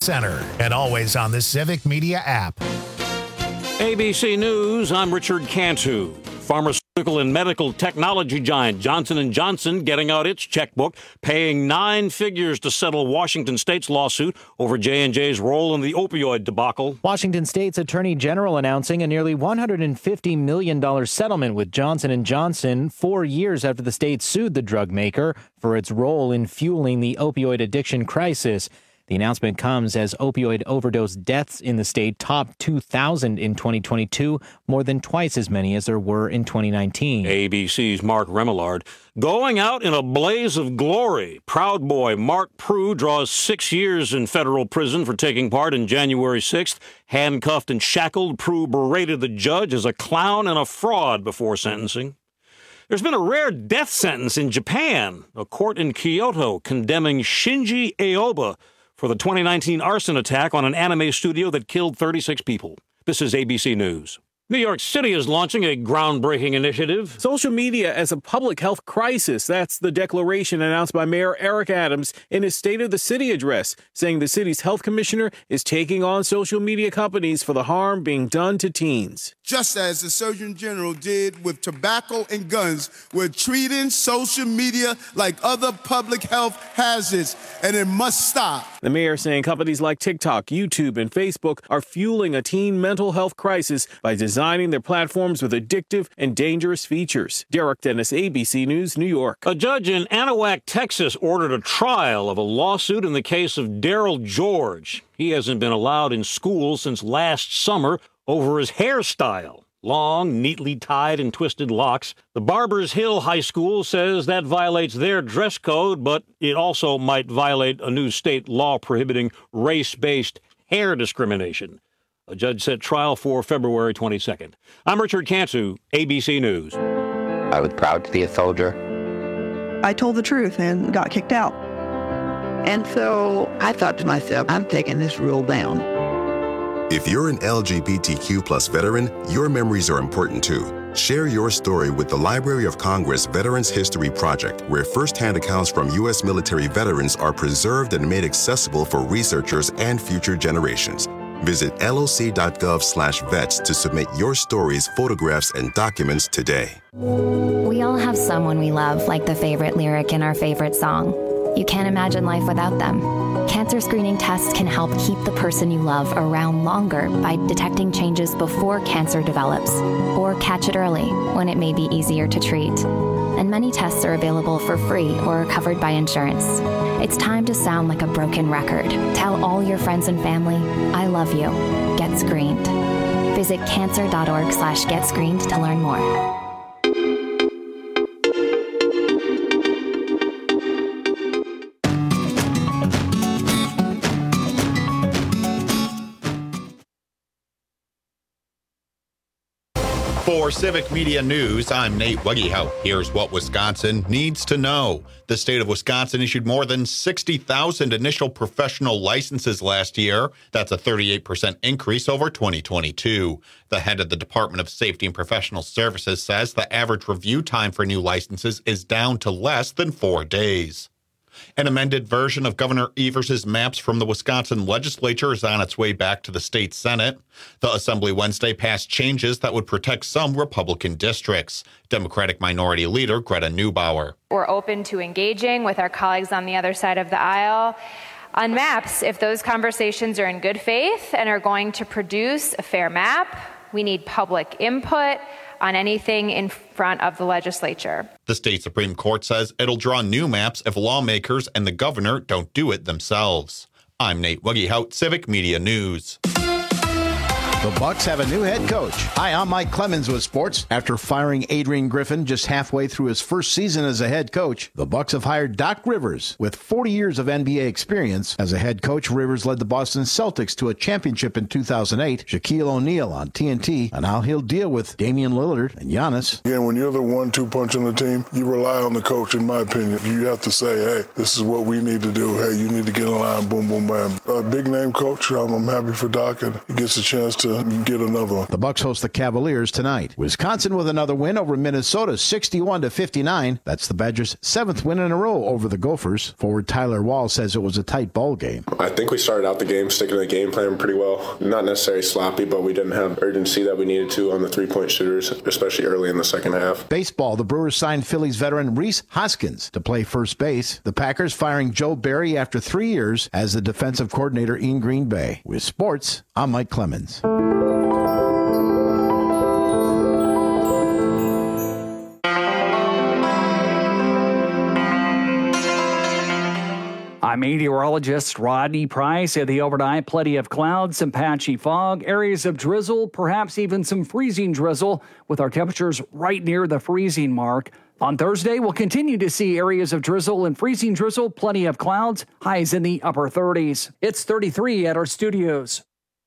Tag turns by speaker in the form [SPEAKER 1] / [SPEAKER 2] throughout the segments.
[SPEAKER 1] Center, and always on the Civic Media app.
[SPEAKER 2] ABC News, I'm Richard Cantu. Pharmaceutical and medical technology giant Johnson & Johnson getting out its checkbook, paying 9 figures to settle Washington State's lawsuit over J&J's role in the opioid debacle.
[SPEAKER 3] Washington State's Attorney General announcing a nearly $150 million settlement with Johnson & Johnson 4 years after the state sued the drug maker for its role in fueling the opioid addiction crisis. The announcement comes as opioid overdose deaths in the state topped 2,000 in 2022, more than twice as many as there were in 2019.
[SPEAKER 2] ABC's Mark Remillard. Going out in a blaze of glory, Proud Boy Mark Prue draws 6 years in federal prison for taking part in January 6th. Handcuffed and shackled, Prue berated the judge as a clown and a fraud before sentencing. There's been a rare death sentence in Japan. A court in Kyoto condemning Shinji Aoba for the 2019 arson attack on an anime studio that killed 36 people. This is ABC News. New York City is launching a groundbreaking initiative.
[SPEAKER 4] Social media as a public health crisis. That's the declaration announced by Mayor Eric Adams in his State of the City address, saying the city's health commissioner is taking on social media companies for the harm being done to teens.
[SPEAKER 5] Just as the Surgeon General did with tobacco and guns, we're treating social media like other public health hazards, and it must stop.
[SPEAKER 4] The mayor saying companies like TikTok, YouTube, and Facebook are fueling a teen mental health crisis by designing their platforms with addictive and dangerous features. Derek Dennis, ABC News, New York.
[SPEAKER 2] A judge in Anahuac, Texas, ordered a trial of a lawsuit in the case of Daryl George. He hasn't been allowed in school since last summer over his hairstyle. Long, neatly tied and twisted locks. The Barbers Hill High School says that violates their dress code, but it also might violate a new state law prohibiting race-based hair discrimination. A judge set trial for February 22nd. I'm Richard Cantu, ABC News.
[SPEAKER 6] I was proud to be a soldier.
[SPEAKER 7] I told the truth and got kicked out.
[SPEAKER 6] And so I thought to myself, I'm taking this rule down.
[SPEAKER 8] If you're an LGBTQ plus veteran, your memories are important too. Share your story with the Library of Congress Veterans History Project, where firsthand accounts from U.S. military veterans are preserved and made accessible for researchers and future generations. Visit loc.gov/vets to submit your stories, photographs, and documents today.
[SPEAKER 9] We all have someone we love, like the favorite lyric in our favorite song. You can't imagine life without them. Cancer screening tests can help keep the person you love around longer by detecting changes before cancer develops, or catch it early when it may be easier to treat. And many tests are available for free or are covered by insurance. It's time to sound like a broken record. Tell all your friends and family, I love you. Get screened. Visit cancer.org/getscreened to learn more.
[SPEAKER 10] For Civic Media News, I'm Nate Weggehout. Here's what Wisconsin needs to know. The state of Wisconsin issued more than 60,000 initial professional licenses last year. That's a 38% increase over 2022. The head of the Department of Safety and Professional Services says the average review time for new licenses is down to less than 4 days. An amended version of Governor Evers' maps from the Wisconsin legislature is on its way back to the state Senate. The Assembly Wednesday passed changes that would protect some Republican districts. Democratic Minority Leader Greta Neubauer.
[SPEAKER 11] We're open to engaging with our colleagues on the other side of the aisle on maps if those conversations are in good faith and are going to produce a fair map. We need public input on anything in front of the legislature.
[SPEAKER 10] The state Supreme Court says it'll draw new maps if lawmakers and the governor don't do it themselves. I'm Nate Weggehout, Civic Media News.
[SPEAKER 12] The Bucks have a new head coach. Hi, I'm Mike Clemens with sports. After firing Adrian Griffin just halfway through his first season as a head coach, the Bucks have hired Doc Rivers with 40 years of NBA experience. As a head coach, Rivers led the Boston Celtics to a championship in 2008, Shaquille O'Neal on TNT, and how he'll deal with Damian Lillard and Giannis.
[SPEAKER 13] Again, when you're the 1-2 punch on the team, you rely on the coach, in my opinion. You have to say, hey, this is what we need to do. Hey, you need to get in line, boom, boom, bam. A big-name coach, I'm happy for Doc, and he gets a chance to to get another one.
[SPEAKER 12] The Bucs host the Cavaliers tonight. Wisconsin with another win over Minnesota, 61-59. That's the Badgers' 7th win in a row over the Gophers. Forward Tyler Wall says it was a tight ball game.
[SPEAKER 14] I think we started out the game sticking to the game plan pretty well. Not necessarily sloppy, but we didn't have urgency that we needed to on the three-point shooters, especially early in the second half.
[SPEAKER 12] Baseball, the Brewers signed Phillies veteran Rhys Hoskins to play first base. The Packers firing Joe Barry after 3 years as the defensive coordinator in Green Bay. With sports, I'm Mike Clemens.
[SPEAKER 15] I'm meteorologist Rodney Price. At the overnight, plenty of clouds, some patchy fog, areas of drizzle, perhaps even some freezing drizzle, with our temperatures right near the freezing mark. On Thursday, we'll continue to see areas of drizzle and freezing drizzle, plenty of clouds, highs in the upper 30s. It's 33 at our studios.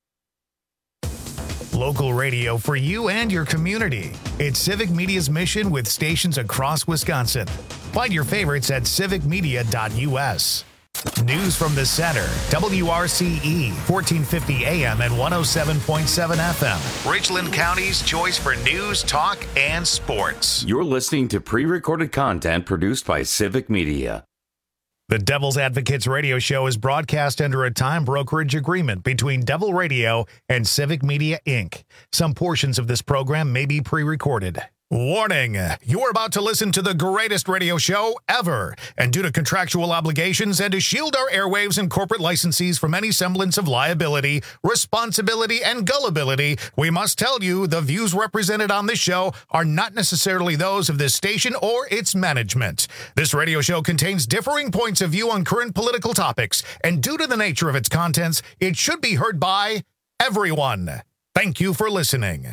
[SPEAKER 1] Local radio for you and your community. It's Civic Media's mission with stations across Wisconsin. Find your favorites at civicmedia.us. News from the center, WRCE, 1450 AM and 107.7 FM. Richland County's choice for news, talk, and sports.
[SPEAKER 16] You're listening to pre-recorded content produced by Civic Media.
[SPEAKER 1] The Devil's Advocates radio show is broadcast under a time brokerage agreement between Devil Radio and Civic Media, Inc. Some portions of this program may be pre-recorded. Warning, you're about to listen to the greatest radio show ever. And due to contractual obligations and to shield our airwaves and corporate licensees from any semblance of liability, responsibility, and gullibility, we must tell you the views represented on this show are not necessarily those of this station or its management. This radio show contains differing points of view on current political topics, and due to the nature of its contents, it should be heard by everyone. Thank you for listening.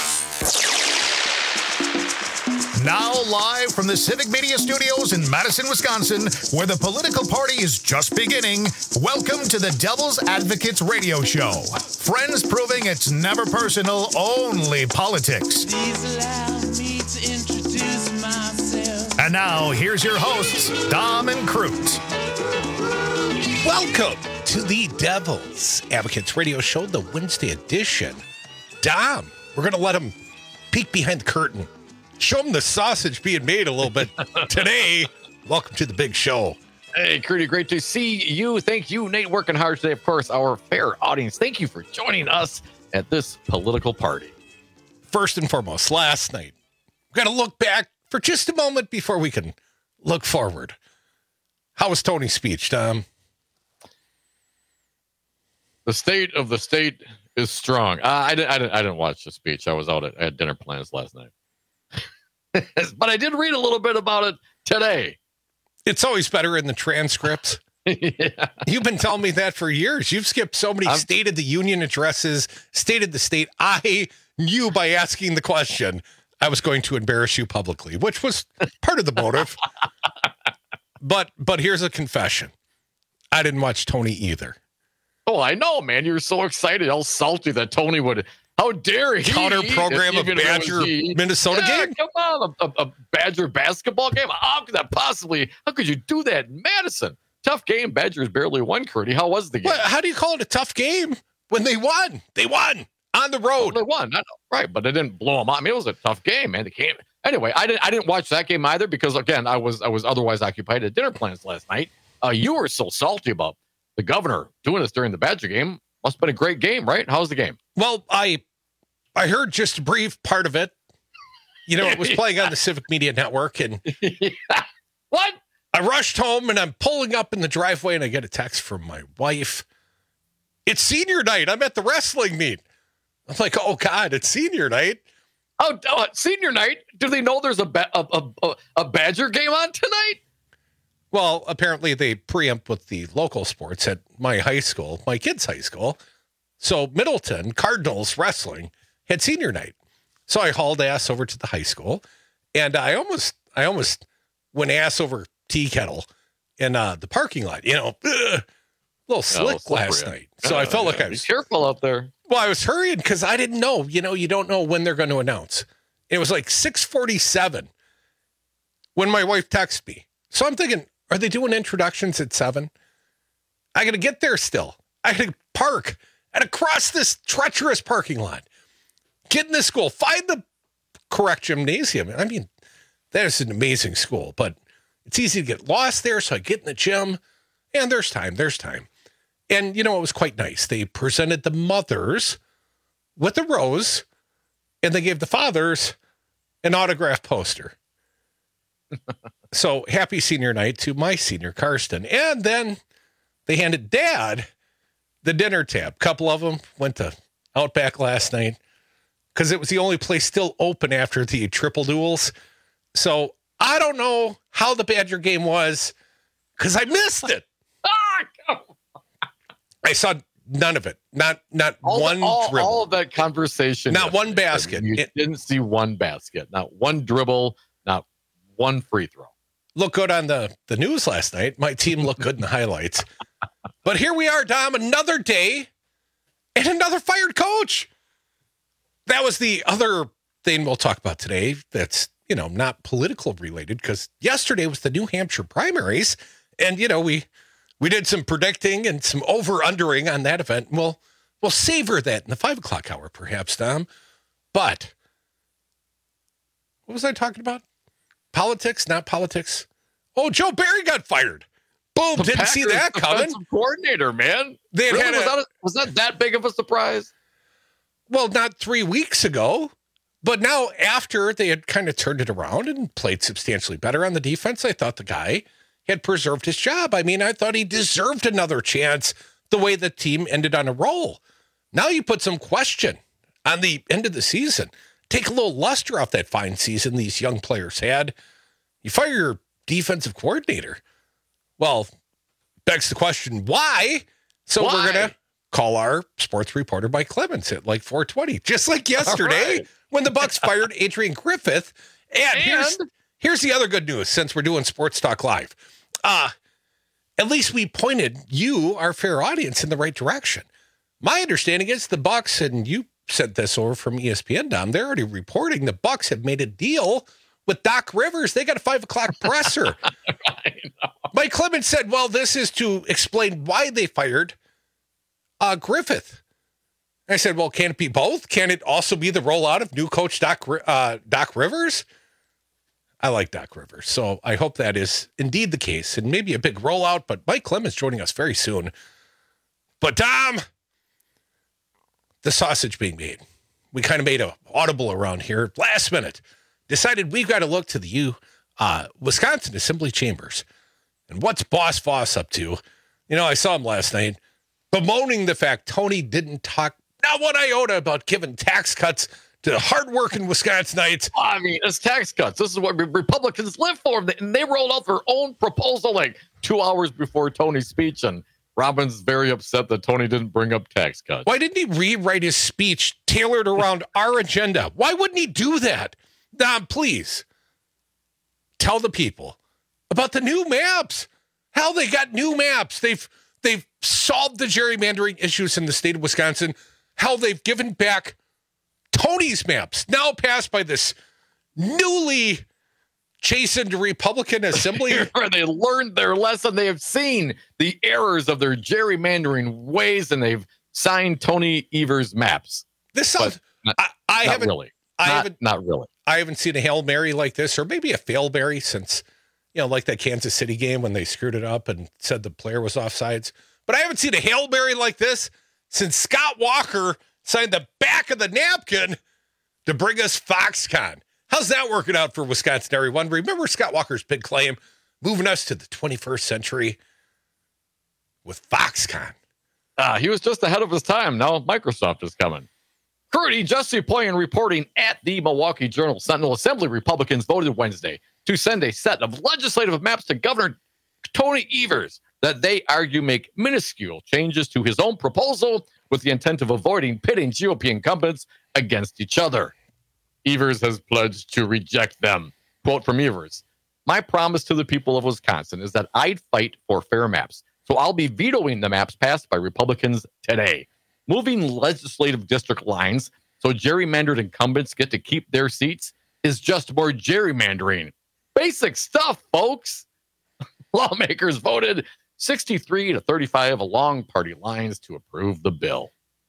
[SPEAKER 1] Now live from the Civic Media Studios in Madison, Wisconsin, where the political party is just beginning, welcome to the Devil's Advocates radio show. Friends proving it's never personal, only politics.
[SPEAKER 17] Please allow me to introduce myself.
[SPEAKER 1] And now, here's your hosts, Dom and Crute.
[SPEAKER 18] Welcome to the Devil's Advocates radio show, the Wednesday edition. Dom, we're going to let him peek behind the curtain. Show them the sausage being made a little bit today. Welcome to the big show.
[SPEAKER 19] Hey, Crudy, great to see you. Thank you, Nate, working hard today. Of course, our fair audience. Thank you for joining us at this political party.
[SPEAKER 18] First and foremost, last night, we've got to look back for just a moment before we can look forward. How was Tony's speech, Tom?
[SPEAKER 19] The state of the state is strong. I didn't watch the speech. I was out. I had dinner plans last night. But I did read a little bit about it today.
[SPEAKER 18] It's always better in the transcripts.
[SPEAKER 19] Yeah.
[SPEAKER 18] You've been telling me that for years. You've skipped so many State of the Union addresses, State of the State. I knew by asking the question I was going to embarrass you publicly, which was part of the motive. But here's a confession. I didn't watch Tony either.
[SPEAKER 19] Oh, I know, man. You're so excited, all salty that Tony would. How dare he
[SPEAKER 18] counter program a Badger Minnesota game?
[SPEAKER 19] Come on, a Badger basketball game. How could that possibly? How could you do that in Madison? Tough game. Badgers barely won, Curdy. How was the game?
[SPEAKER 18] Well, how do you call it a tough game when they won? They won on the road.
[SPEAKER 19] Well, they won, right? But they didn't blow them out. I mean, it was a tough game, man. The game. Anyway, I didn't watch that game either because again, I was otherwise occupied at dinner plans last night. You were so salty about the governor doing this during the Badger game. Must have been a great game, right? How was the game?
[SPEAKER 18] Well, I heard just a brief part of it. You know, it was playing on the Civic Media Network, and
[SPEAKER 19] yeah. What?
[SPEAKER 18] I rushed home, and I'm pulling up in the driveway, and I get a text from my wife. It's senior night. I'm at the wrestling meet. I'm like, oh, God, it's senior night.
[SPEAKER 19] Oh, senior night? Do they know there's a Badger game on tonight?
[SPEAKER 18] Well, apparently they preempt with the local sports at my high school, my kids' high school. So Middleton Cardinals Wrestling had senior night. So I hauled ass over to the high school, and I almost went ass over tea kettle in the parking lot. You know, a little slick last night. So I felt like I was
[SPEAKER 19] careful up there.
[SPEAKER 18] Well, I was hurrying because I didn't know. You know, you don't know when they're going to announce. It was like 6:47 when my wife texted me. So I'm thinking, are they doing introductions at 7? I got to get there still. I got to park. and across this treacherous parking lot. Get in this school. Find the correct gymnasium. I mean, that is an amazing school, but it's easy to get lost there. So I get in the gym, and there's time. And, it was quite nice. They presented the mothers with a rose, and they gave the fathers an autograph poster. So happy senior night to my senior, Karsten. And then they handed Dad the dinner tab. Couple of them went to Outback last night because it was the only place still open after the triple duels. So I don't know how the Badger game was because I missed it. I saw none of it. Not one dribble.
[SPEAKER 19] All of that conversation.
[SPEAKER 18] Not one basket.
[SPEAKER 19] You didn't see one basket. Not one dribble. Not one free throw.
[SPEAKER 18] Looked good on the news last night. My team looked good in the highlights. But here we are, Dom, another day and another fired coach. That was the other thing we'll talk about today that's, not political related, because yesterday was the New Hampshire primaries. And, we did some predicting and some over-undering on that event. We'll savor that in the 5 o'clock hour, perhaps, Dom. But what was I talking about? Politics, not politics. Oh, Joe Barry got fired. Boom, didn't
[SPEAKER 19] Packers
[SPEAKER 18] see that coming.
[SPEAKER 19] Defensive coordinator, man.
[SPEAKER 18] They
[SPEAKER 19] really? Was that big of a surprise?
[SPEAKER 18] Well, not 3 weeks ago. But now, after they had kind of turned it around and played substantially better on the defense, I thought the guy had preserved his job. I mean, I thought he deserved another chance the way the team ended on a roll. Now you put some question on the end of the season. Take a little luster off that fine season these young players had. You fire your defensive coordinator. Well, begs the question, why? So we're going to call our sports reporter, Mike Clemens, at like 4:20, just like yesterday when the Bucs fired Adrian Griffith. And here's the other good news, since we're doing Sports Talk Live. At least we pointed you, our fair audience, in the right direction. My understanding is the Bucs, and you sent this over from ESPN, Dom, they're already reporting the Bucs have made a deal with Doc Rivers. They got a 5 o'clock presser. Mike Clemens said, well, this is to explain why they fired Griffith. I said, well, can it be both? Can it also be the rollout of new coach Doc Rivers? I like Doc Rivers, so I hope that is indeed the case, and maybe a big rollout, but Mike Clemens joining us very soon. But, Dom, the sausage being made. We kind of made an audible around here last minute. Decided we've got to look to the Wisconsin Assembly Chambers. And what's Boss Voss up to? I saw him last night bemoaning the fact Tony didn't talk not one iota about giving tax cuts to hardworking Wisconsinites.
[SPEAKER 19] I mean, it's tax cuts. This is what Republicans live for. And they rolled out their own proposal like 2 hours before Tony's speech. And Robin's very upset that Tony didn't bring up tax cuts.
[SPEAKER 18] Why didn't he rewrite his speech tailored around our agenda? Why wouldn't he do that? Dom, please tell the people about the new maps. How they got new maps. They've solved the gerrymandering issues in the state of Wisconsin. How they've given back Tony's maps, now passed by this newly chastened Republican Assembly.
[SPEAKER 19] Where they learned their lesson. They have seen the errors of their gerrymandering ways, and they've signed Tony Evers' maps.
[SPEAKER 18] This sounds... I haven't really.
[SPEAKER 19] Not really.
[SPEAKER 18] I haven't seen a Hail Mary like this, or maybe a Failberry since, like that Kansas City game when they screwed it up and said the player was offsides. But I haven't seen a Hail Mary like this since Scott Walker signed the back of the napkin to bring us Foxconn. How's that working out for Wisconsin, everyone? Remember Scott Walker's big claim, moving us to the 21st century with Foxconn.
[SPEAKER 19] He was just ahead of his time. Now Microsoft is coming. Curdy, Jesse Poyen reporting at the Milwaukee Journal Sentinel. Assembly Republicans voted Wednesday to send a set of legislative maps to Governor Tony Evers that they argue make minuscule changes to his own proposal with the intent of avoiding pitting GOP incumbents against each other. Evers has pledged to reject them. Quote from Evers, "My promise to the people of Wisconsin is that I'd fight for fair maps, so I'll be vetoing the maps passed by Republicans today. Moving legislative district lines so gerrymandered incumbents get to keep their seats is just more gerrymandering. Basic stuff, folks." Lawmakers voted 63-35 along party lines to approve the bill.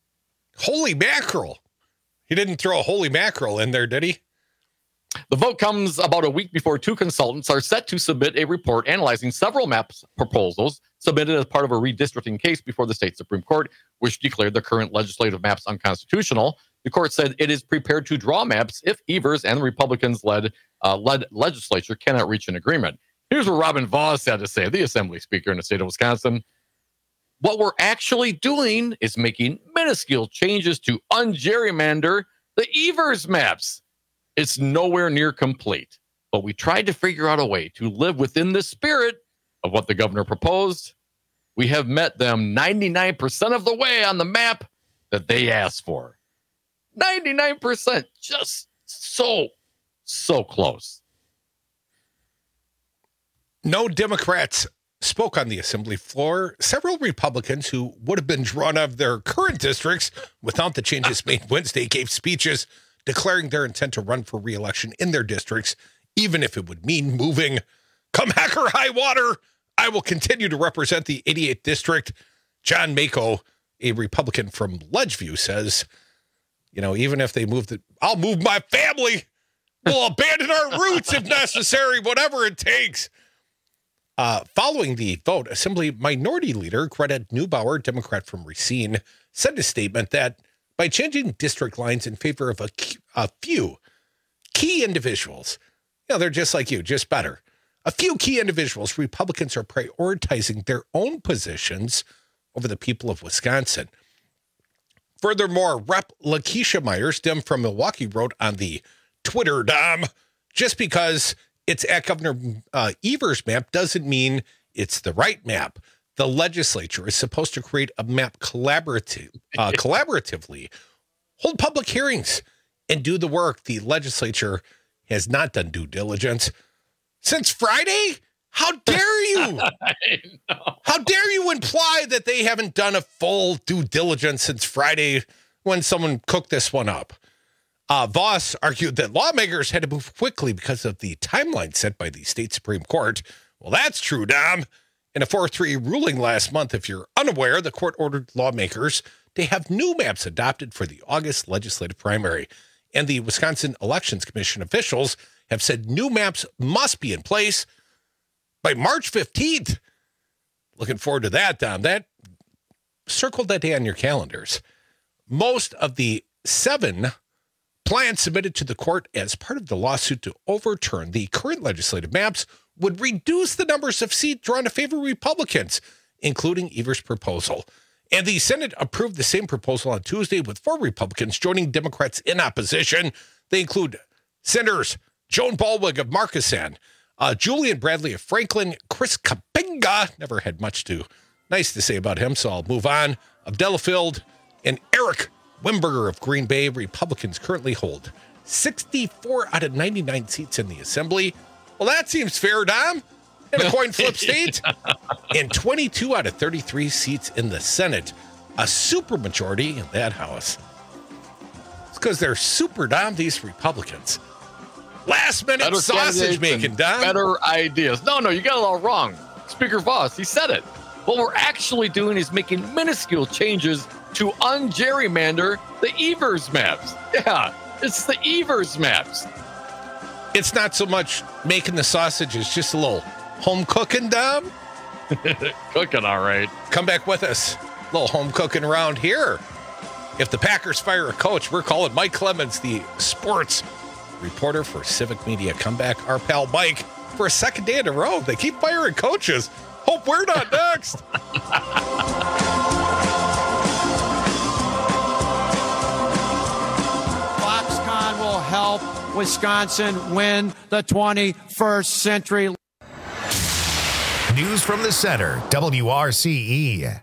[SPEAKER 18] Holy mackerel. He didn't throw a holy mackerel in there, did he?
[SPEAKER 19] The vote comes about a week before two consultants are set to submit a report analyzing several map proposals submitted as part of a redistricting case before the state Supreme Court, which declared the current legislative maps unconstitutional. The court said it is prepared to draw maps if Evers and the Republicans-led legislature cannot reach an agreement. Here's what Robin Vos had to say, the Assembly Speaker in the state of Wisconsin. What we're actually doing is making minuscule changes to ungerrymander the Evers maps. It's nowhere near complete, but we tried to figure out a way to live within the spirit of what the governor proposed. We have met them 99% of the way on the map that they asked for. 99%, just so close.
[SPEAKER 18] No Democrats spoke on the assembly floor. Several Republicans who would have been drawn out of their current districts without the changes made Wednesday gave speeches declaring their intent to run for re-election in their districts, even if it would mean moving. Come heck or high water, I will continue to represent the 88th district. John Mako, a Republican from Ledgeview, says, even if they move I'll move my family. We'll abandon our roots if necessary, whatever it takes. Following the vote, Assembly Minority Leader Greta Neubauer, Democrat from Racine, said in a statement that by changing district lines in favor of a few key individuals, they're just like you, just better. A few key individuals, Republicans are prioritizing their own positions over the people of Wisconsin. Furthermore, Rep. Lakeisha Myers, Dem from Milwaukee, wrote on the Twitter, just because it's at Governor Evers' map doesn't mean it's the right map. The legislature is supposed to create a map collaboratively, hold public hearings, and do the work. The legislature has not done due diligence since Friday. How dare you? How dare you imply that they haven't done a full due diligence since Friday when someone cooked this one up? Voss argued that lawmakers had to move quickly because of the timeline set by the state Supreme Court. Well, that's true, Dom. In a 4-3 ruling last month, if you're unaware, the court ordered lawmakers to have new maps adopted for the August legislative primary. And the Wisconsin Elections Commission officials have said new maps must be in place by March 15th. Looking forward to that, Dom. Circle that day on your calendars. Most of the 7 plans submitted to the court as part of the lawsuit to overturn the current legislative maps would reduce the numbers of seats drawn to favor Republicans, including Evers' proposal. And the Senate approved the same proposal on Tuesday with 4 Republicans joining Democrats in opposition. They include Senators Joan Baldwin of Markesan, Julian Bradley of Franklin, Chris Kapinga, never had much nice to say about him, so I'll move on, of Delafield, and Eric Wimberger of Green Bay. Republicans currently hold 64 out of 99 seats in the assembly. Well, that seems fair, Dom, in a coin flip state. And 22 out of 33 seats in the Senate, a supermajority in that house. It's because they're super, Dom, these Republicans. Last minute sausage making, Dom.
[SPEAKER 19] Better ideas. No, you got it all wrong. Speaker Voss, he said it. What we're actually doing is making minuscule changes to ungerrymander the Evers maps. Yeah, it's the Evers maps.
[SPEAKER 18] It's not so much making the sausage, it's just a little home cooking, Dom.
[SPEAKER 19] Cooking, all right.
[SPEAKER 18] Come back with us. A little home cooking around here. If the Packers fire a coach, we're calling Mike Clemens, the sports reporter for Civic Media. Come back, our pal Mike, for a second day in a row. They keep firing coaches. Hope we're not next.
[SPEAKER 20] Foxconn will help Wisconsin win the 21st century.
[SPEAKER 1] News from the center, WRCE.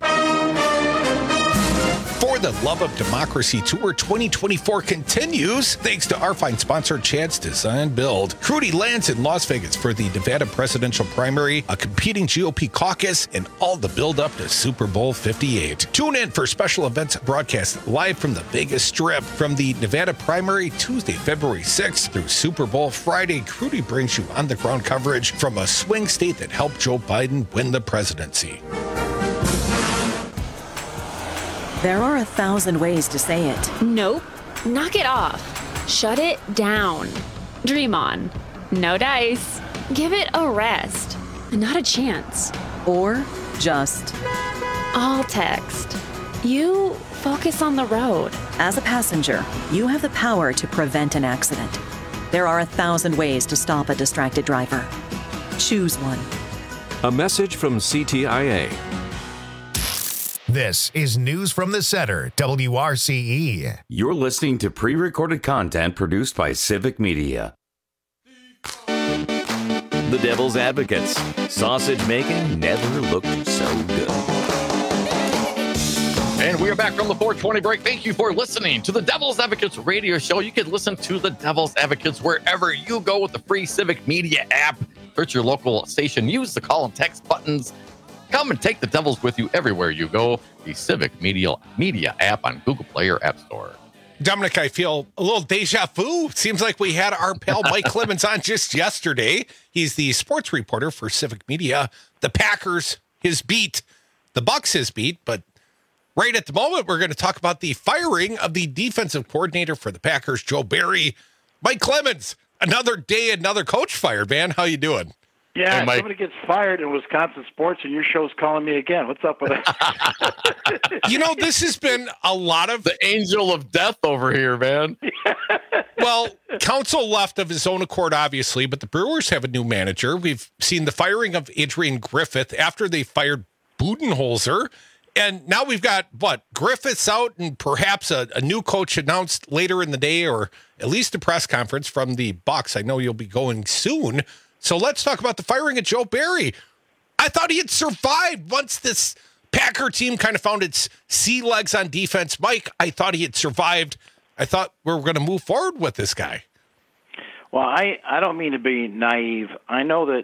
[SPEAKER 18] For the Love of Democracy Tour 2024 continues, thanks to our fine sponsor, Chance Design Build. Rudy lands in Las Vegas for the Nevada presidential primary, a competing GOP caucus, and all the build-up to Super Bowl 58. Tune in for special events broadcast live from the Vegas Strip. From the Nevada primary, Tuesday, February 6th through Super Bowl Friday, Rudy brings you on-the-ground coverage from a swing state that helped Joe Biden win the presidency.
[SPEAKER 21] There are 1,000 ways to say it.
[SPEAKER 22] Nope. Knock it off. Shut it down. Dream on. No dice. Give it a rest. Not a chance.
[SPEAKER 21] Or just...
[SPEAKER 22] All text. You focus on the road.
[SPEAKER 21] As a passenger, you have the power to prevent an accident. There are 1,000 ways to stop a distracted driver. Choose one.
[SPEAKER 23] A message from CTIA.
[SPEAKER 1] This is News from the Center, WRCE.
[SPEAKER 16] You're listening to pre-recorded content produced by Civic Media. The Devil's Advocates. Sausage making never looked so good.
[SPEAKER 19] And we are back from the 420 break. Thank you for listening to the Devil's Advocates radio show. You can listen to the Devil's Advocates wherever you go with the free Civic Media app. Search your local station. Use the call and text buttons. Come and take the Devils with you everywhere you go. The Civic Media app on Google Play or App Store.
[SPEAKER 18] Dominic, I feel a little deja vu. Seems like we had our pal Mike Clemens on just yesterday. He's the sports reporter for Civic Media. The Packers, his beat. The Bucks, his beat. But right at the moment, we're going to talk about the firing of the defensive coordinator for the Packers, Joe Barry. Mike Clemens, another day, another coach fired, man. How you doing?
[SPEAKER 24] Yeah,
[SPEAKER 18] Hey, Mike.
[SPEAKER 24] somebody gets fired in Wisconsin sports, and your show's calling me again. What's up with that?
[SPEAKER 18] You know, this has been a lot of...
[SPEAKER 19] The angel of death over here, man.
[SPEAKER 18] Well, Council left of his own accord, obviously, but the Brewers have a new manager. We've seen the firing of Adrian Griffith after they fired Budenholzer. And now we've got, Griffith's out and perhaps a new coach announced later in the day, or at least a press conference from the Bucks. I know you'll be going soon. So let's talk about the firing of Joe Barry. I thought he had survived once this Packer team kind of found its sea legs on defense. Mike, I thought he had survived. I thought we were going to move forward with this guy.
[SPEAKER 24] Well, I don't mean to be naive. I know that,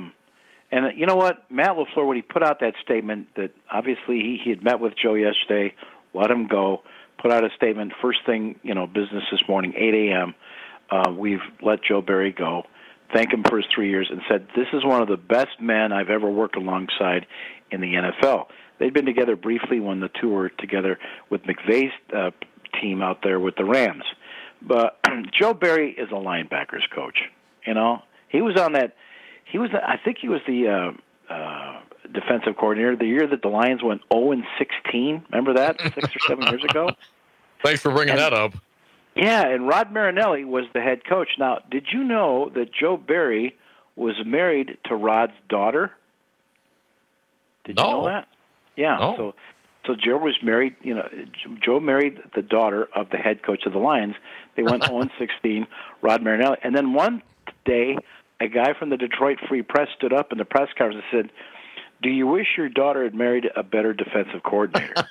[SPEAKER 24] and you know what? Matt LaFleur, when he put out that statement that obviously he had met with Joe yesterday, let him go, put out a statement, first thing, business this morning, 8 a.m., we've let Joe Barry go. Thank him for his 3 years, and said, this is one of the best men I've ever worked alongside in the NFL. They'd been together briefly when the two were together with McVay's team out there with the Rams. But Joe Barry is a linebackers coach. He was on that. I think he was the defensive coordinator the year that the Lions went 0-16. Remember that 6 or 7 years ago?
[SPEAKER 19] Thanks for bringing that up.
[SPEAKER 24] Yeah, and Rod Marinelli was the head coach. Now, did you know that Joe Barry was married to Rod's daughter? Did you know that? Yeah.
[SPEAKER 19] No.
[SPEAKER 24] So Joe was married. Joe married the daughter of the head coach of the Lions. They went 0-16. Rod Marinelli, and then one day, a guy from the Detroit Free Press stood up in the press conference and said, "Do you wish your daughter had married a better defensive coordinator?"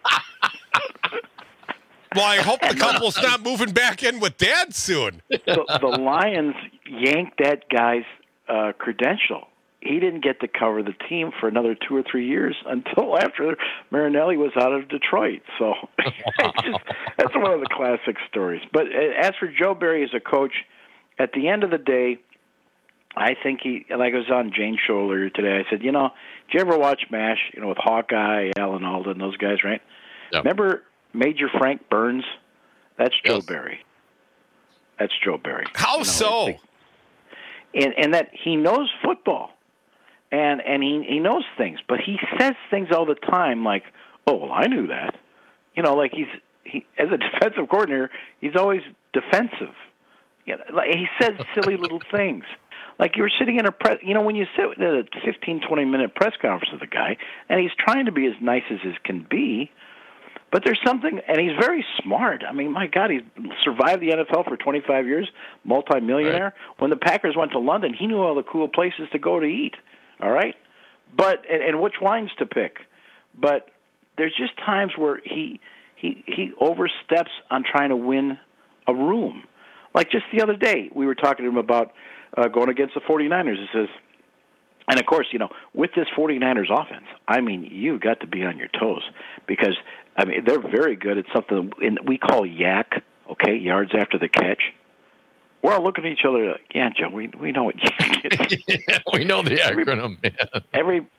[SPEAKER 18] Well, I hope the couple's not moving back in with Dad soon.
[SPEAKER 24] The Lions yanked that guy's credential. He didn't get to cover the team for another 2 or 3 years until after Marinelli was out of Detroit. So that's one of the classic stories. But as for Joe Barry as a coach, at the end of the day, I think like I was on Jane's show earlier today, I said, did you ever watch MASH, with Hawkeye, Alan Alda, those guys, right?
[SPEAKER 19] Yep.
[SPEAKER 24] Remember Major Frank Burns? That's Joe Barry. That's Joe Barry.
[SPEAKER 18] How so?
[SPEAKER 24] And that he knows football, and he knows things, but he says things all the time like, "Oh, well, I knew that." Like he as a defensive coordinator, he's always defensive. Like he says silly little things. Like you're sitting in a press, when you sit at a 15, 20-minute press conference with a guy, and he's trying to be as nice as can be. But there's something, and he's very smart. I mean, my God, he's survived the NFL for 25 years, multimillionaire. Right. When the Packers went to London, he knew all the cool places to go to eat, all right? But and which wines to pick. But there's just times where he oversteps on trying to win a room. Like just the other day, we were talking to him about going against the 49ers. He says, and, of course, with this 49ers offense, I mean, you've got to be on your toes because, they're very good at something we call YAC, okay, yards after the catch. We're all looking at each other like, yeah, Joe, we know what YAC is.
[SPEAKER 19] We know the acronym, man.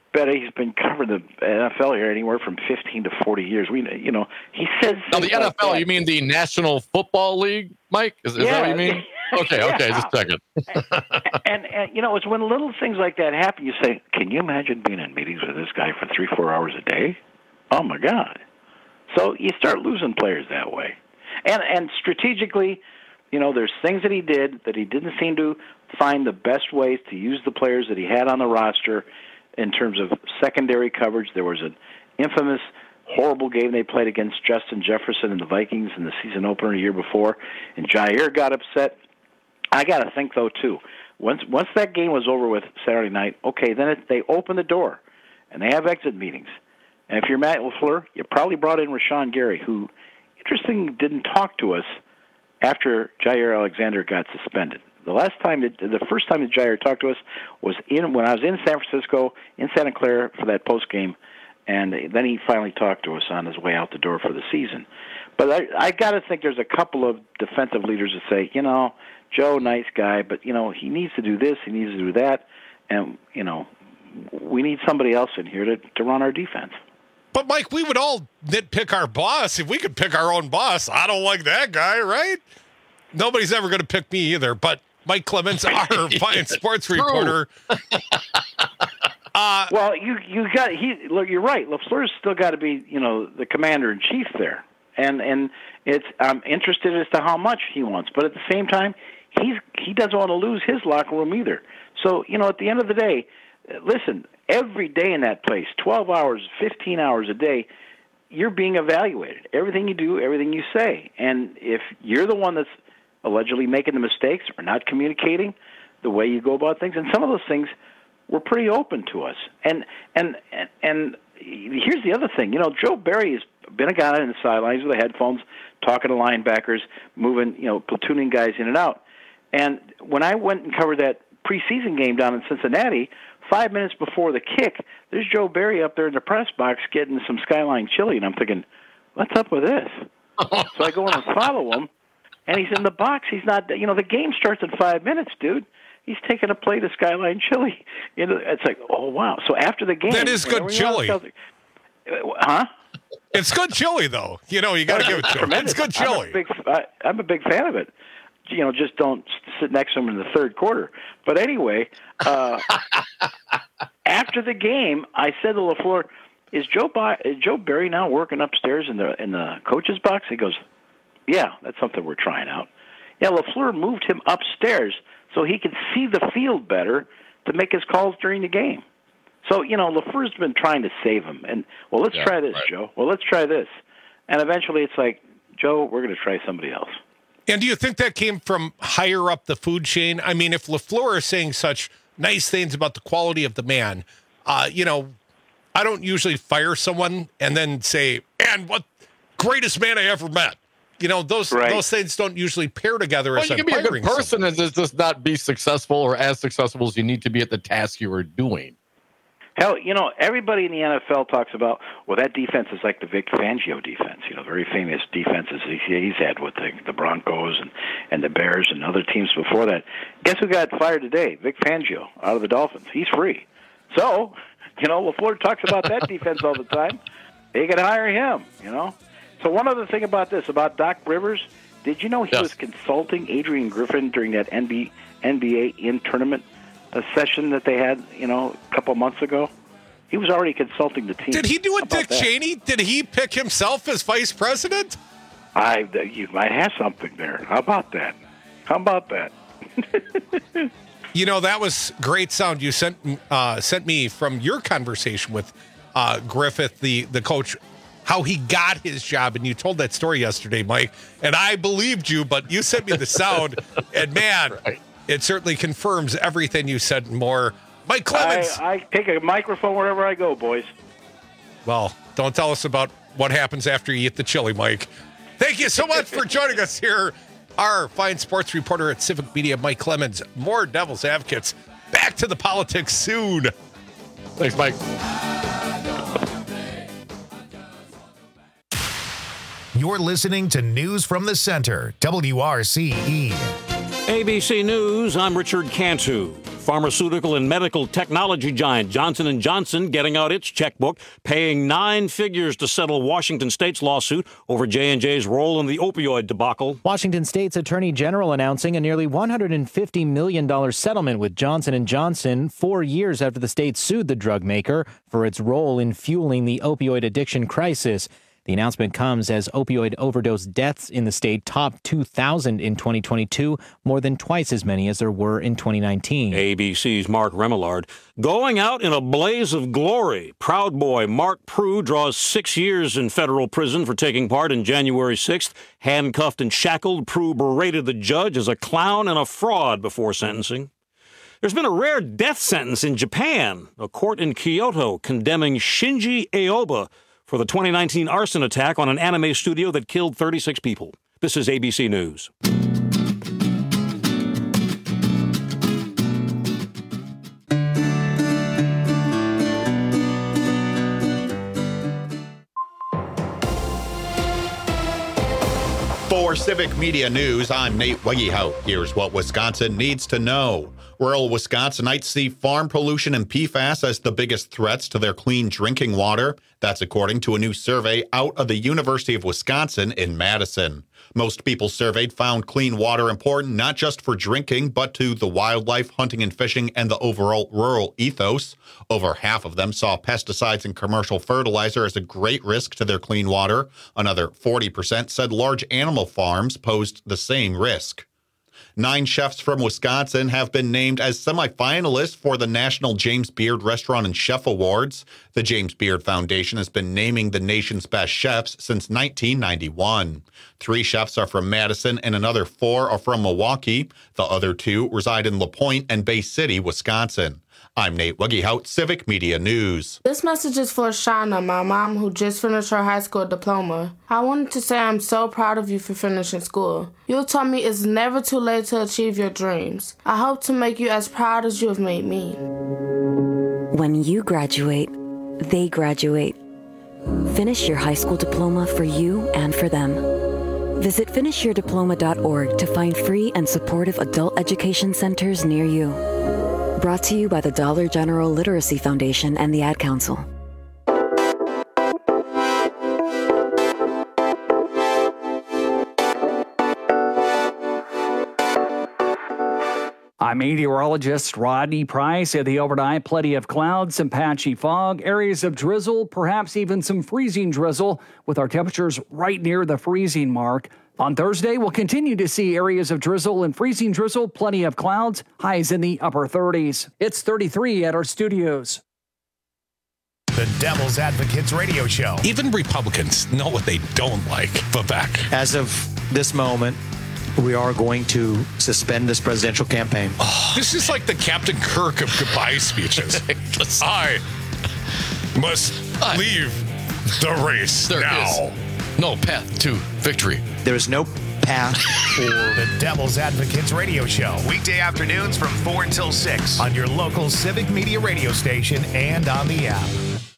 [SPEAKER 24] bet he's been covering the NFL here anywhere from 15 to 40 years. He says.
[SPEAKER 19] Now the NFL, like you mean the National Football League, Mike? Is that what you mean? Okay, just a second.
[SPEAKER 24] and it's when little things like that happen, you say, can you imagine being in meetings with this guy for 3-4 hours a day? Oh, my God. So you start losing players that way. And strategically, there's things that he did that he didn't seem to find the best ways to use the players that he had on the roster in terms of secondary coverage. There was an infamous, horrible game they played against Justin Jefferson and the Vikings in the season opener a year before, and Jair got upset. I got to think, though, too, once that game was over with Saturday night, okay, then they open the door, and they have exit meetings. And if you're Matt LaFleur, you probably brought in Rashawn Gary, who, interestingly, didn't talk to us after Jair Alexander got suspended. The first time that Jair talked to us was when I was in San Francisco, in Santa Clara for that post game, and then he finally talked to us on his way out the door for the season. But I got to think there's a couple of defensive leaders that say, Joe, nice guy, but he needs to do this, he needs to do that, and we need somebody else in here to run our defense.
[SPEAKER 18] But, Mike, we would all nitpick our boss if we could pick our own boss. I don't like that guy, right? Nobody's ever going to pick me either. But Mike Clemens, our fine sports reporter.
[SPEAKER 24] Well, you're right. LaFleur's still got to be, the commander-in-chief there. And I'm interested as to how much he wants. But at the same time, he doesn't want to lose his locker room either. So, at the end of the day, listen, every day in that place, 12 hours, 15 hours a day, you're being evaluated. Everything you do, everything you say. And if you're the one that's allegedly making the mistakes or not communicating the way you go about things, and some of those things were pretty open to us. And here's the other thing. Joe Barry has been a guy on the sidelines with the headphones, talking to linebackers, moving, platooning guys in and out. And when I went and covered that preseason game down in Cincinnati, 5 minutes before the kick, there's Joe Barry up there in the press box getting some Skyline chili, and I'm thinking, what's up with this? So I go in and follow him, and he's in the box. He's not, the game starts in 5 minutes, dude. He's taking a plate of Skyline chili. It's like, oh, wow. So after the game.
[SPEAKER 18] That is good chili.
[SPEAKER 24] Huh?
[SPEAKER 18] It's good chili, though. You got to give it to him. It's good chili.
[SPEAKER 24] I'm a big fan of it. Just don't sit next to him in the third quarter. But anyway, after the game, I said to LaFleur, is Joe Barry now working upstairs in the coach's box? He goes, yeah, that's something we're trying out. Yeah, LaFleur moved him upstairs so he could see the field better to make his calls during the game. So, LaFleur's been trying to save him. And, let's try this, right. Joe. Well, let's try this. And eventually it's like, Joe, we're going to try somebody else.
[SPEAKER 18] And do you think that came from higher up the food chain? I mean, if LaFleur is saying such nice things about the quality of the man, I don't usually fire someone and then say, and what greatest man I ever met. Those things don't usually pair together.
[SPEAKER 19] Well, you can be a good person and just not be successful or as successful as you need to be at the task you are doing.
[SPEAKER 24] Hell, everybody in the NFL talks about, that defense is like the Vic Fangio defense, very famous defenses he's had with the Broncos and the Bears and other teams before that. Guess who got fired today? Vic Fangio out of the Dolphins. He's free. So, LaFleur talks about that defense all the time. They can hire him, So one other thing about Doc Rivers, did you know he was consulting Adrian Griffin during that NBA in-tournament session that they had, a couple months ago? He was already consulting the team.
[SPEAKER 18] Did he do a Dick Cheney? Did he pick himself as vice president?
[SPEAKER 24] You might have something there. How about that?
[SPEAKER 18] That was great sound you sent me from your conversation with Griffith, the coach, how he got his job. And you told that story yesterday, Mike, and I believed you, but you sent me the sound, and man, right. It certainly confirms everything you said and more. Mike Clemens.
[SPEAKER 24] I take a microphone wherever I go, boys.
[SPEAKER 18] Well, don't tell us about what happens after you eat the chili, Mike. Thank you so much for joining us here. Our fine sports reporter at Civic Media, Mike Clemens. More Devil's Advocates. Back to the politics soon.
[SPEAKER 19] Thanks, Mike.
[SPEAKER 1] You're listening to News from the Center, WRCE.
[SPEAKER 2] ABC News, I'm Richard Cantu. Pharmaceutical and medical technology giant Johnson & Johnson getting out its checkbook, paying 9 figures to settle Washington State's lawsuit over J&J's role in the opioid debacle.
[SPEAKER 3] Washington State's Attorney General announcing a nearly $150 million settlement with Johnson & Johnson 4 years after the state sued the drug maker for its role in fueling the opioid addiction crisis. The announcement comes as opioid overdose deaths in the state topped 2,000 in 2022, more than twice as many as there were in 2019.
[SPEAKER 2] ABC's Mark Remillard. Going out in a blaze of glory, Proud Boy Mark Prue draws 6 years in federal prison for taking part in January 6th. Handcuffed and shackled, Prue berated the judge as a clown and a fraud before sentencing. There's been a rare death sentence in Japan. A court in Kyoto condemning Shinji Aoba for the 2019 arson attack on an anime studio that killed 36 people. This is ABC News.
[SPEAKER 10] For Civic Media News, I'm Nate Wegehout. Here's what Wisconsin needs to know. Rural Wisconsinites see farm pollution and PFAS as the biggest threats to their clean drinking water. That's according to a new survey out of the University of Wisconsin in Madison. Most people surveyed found clean water important not just for drinking, but to the wildlife, hunting and fishing, and the overall rural ethos. Over half of them saw pesticides and commercial fertilizer as a great risk to their clean water. Another 40% said large animal farms posed the same risk. 9 chefs from Wisconsin have been named as semifinalists for the National James Beard Restaurant and Chef Awards. The James Beard Foundation has been naming the nation's best chefs since 1991. 3 chefs are from Madison and another 4 are from Milwaukee. The other 2 reside in LaPointe and Bay City, Wisconsin. I'm Nate Wegehout, Civic Media News.
[SPEAKER 4] This message is for Shauna, my mom, who just finished her high school diploma. I wanted to say I'm so proud of you for finishing school. You taught me it's never too late to achieve your dreams. I hope to make you as proud as you have made me.
[SPEAKER 5] When you graduate, they graduate. Finish your high school diploma for you and for them. Visit finishyourdiploma.org to find free and supportive adult education centers near you. Brought to you by the Dollar General Literacy Foundation and the Ad Council.
[SPEAKER 15] I'm meteorologist Rodney Price. At the overnight, plenty of clouds, some patchy fog, areas of drizzle, perhaps even some freezing drizzle, with our temperatures right near the freezing mark. On Thursday, we'll continue to see areas of drizzle and freezing drizzle, plenty of clouds, highs in the upper 30s. It's 33 at our studios.
[SPEAKER 1] The Devil's Advocates Radio Show.
[SPEAKER 18] Even Republicans know what they don't like. Vivek.
[SPEAKER 25] As of this moment, we are going to suspend this presidential campaign.
[SPEAKER 18] Oh, this is like the Captain Kirk of goodbye speeches. I must leave the race now.
[SPEAKER 19] No path to victory.
[SPEAKER 25] There is no path for
[SPEAKER 1] the Devil's Advocates Radio Show. Weekday afternoons from 4 until 6 on your local Civic Media radio station and on the app.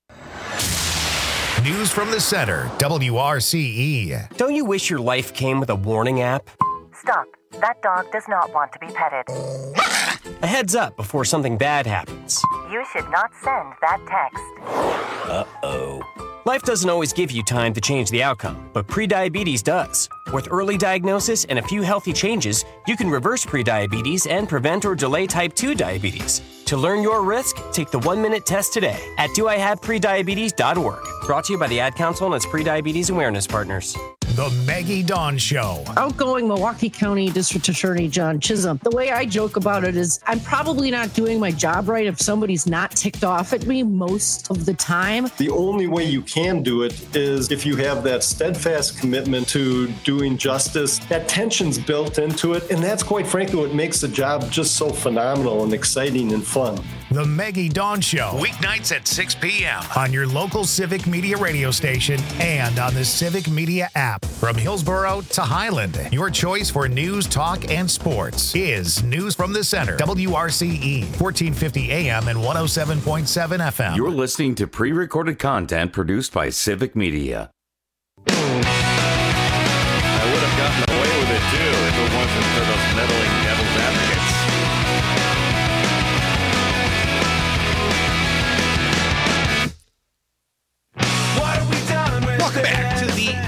[SPEAKER 1] News from the center, WRCE.
[SPEAKER 26] Don't you wish your life came with a warning app?
[SPEAKER 27] Stop. That dog does not want to be petted.
[SPEAKER 26] A heads up before something bad happens.
[SPEAKER 27] You should not send that text.
[SPEAKER 26] Uh-oh. Life doesn't always give you time to change the outcome, but prediabetes does. With early diagnosis and a few healthy changes, you can reverse prediabetes and prevent or delay type 2 diabetes. To learn your risk, take the 1-minute test today at doihaveprediabetes.org. Brought to you by the Ad Council and its prediabetes awareness partners.
[SPEAKER 1] The Maggie Dawn Show.
[SPEAKER 28] Outgoing Milwaukee County District Attorney John Chisholm. The way I joke about it is I'm probably not doing my job right if somebody's not ticked off at me most of the time.
[SPEAKER 29] The only way you can do it is if you have that steadfast commitment to doing justice. That tension's built into it, and that's quite frankly what makes the job just so phenomenal and exciting and fun.
[SPEAKER 1] The Maggie Dawn Show, weeknights at 6 p.m. on your local Civic Media radio station and on the Civic Media app. From Hillsborough to Highland, your choice for news, talk, and sports is News from the Center, WRCE, 1450 AM and 107.7 FM.
[SPEAKER 30] You're listening to pre-recorded content produced by Civic Media.
[SPEAKER 31] I would have gotten away with it, too, if it wasn't for those meddling Devil's Advocates.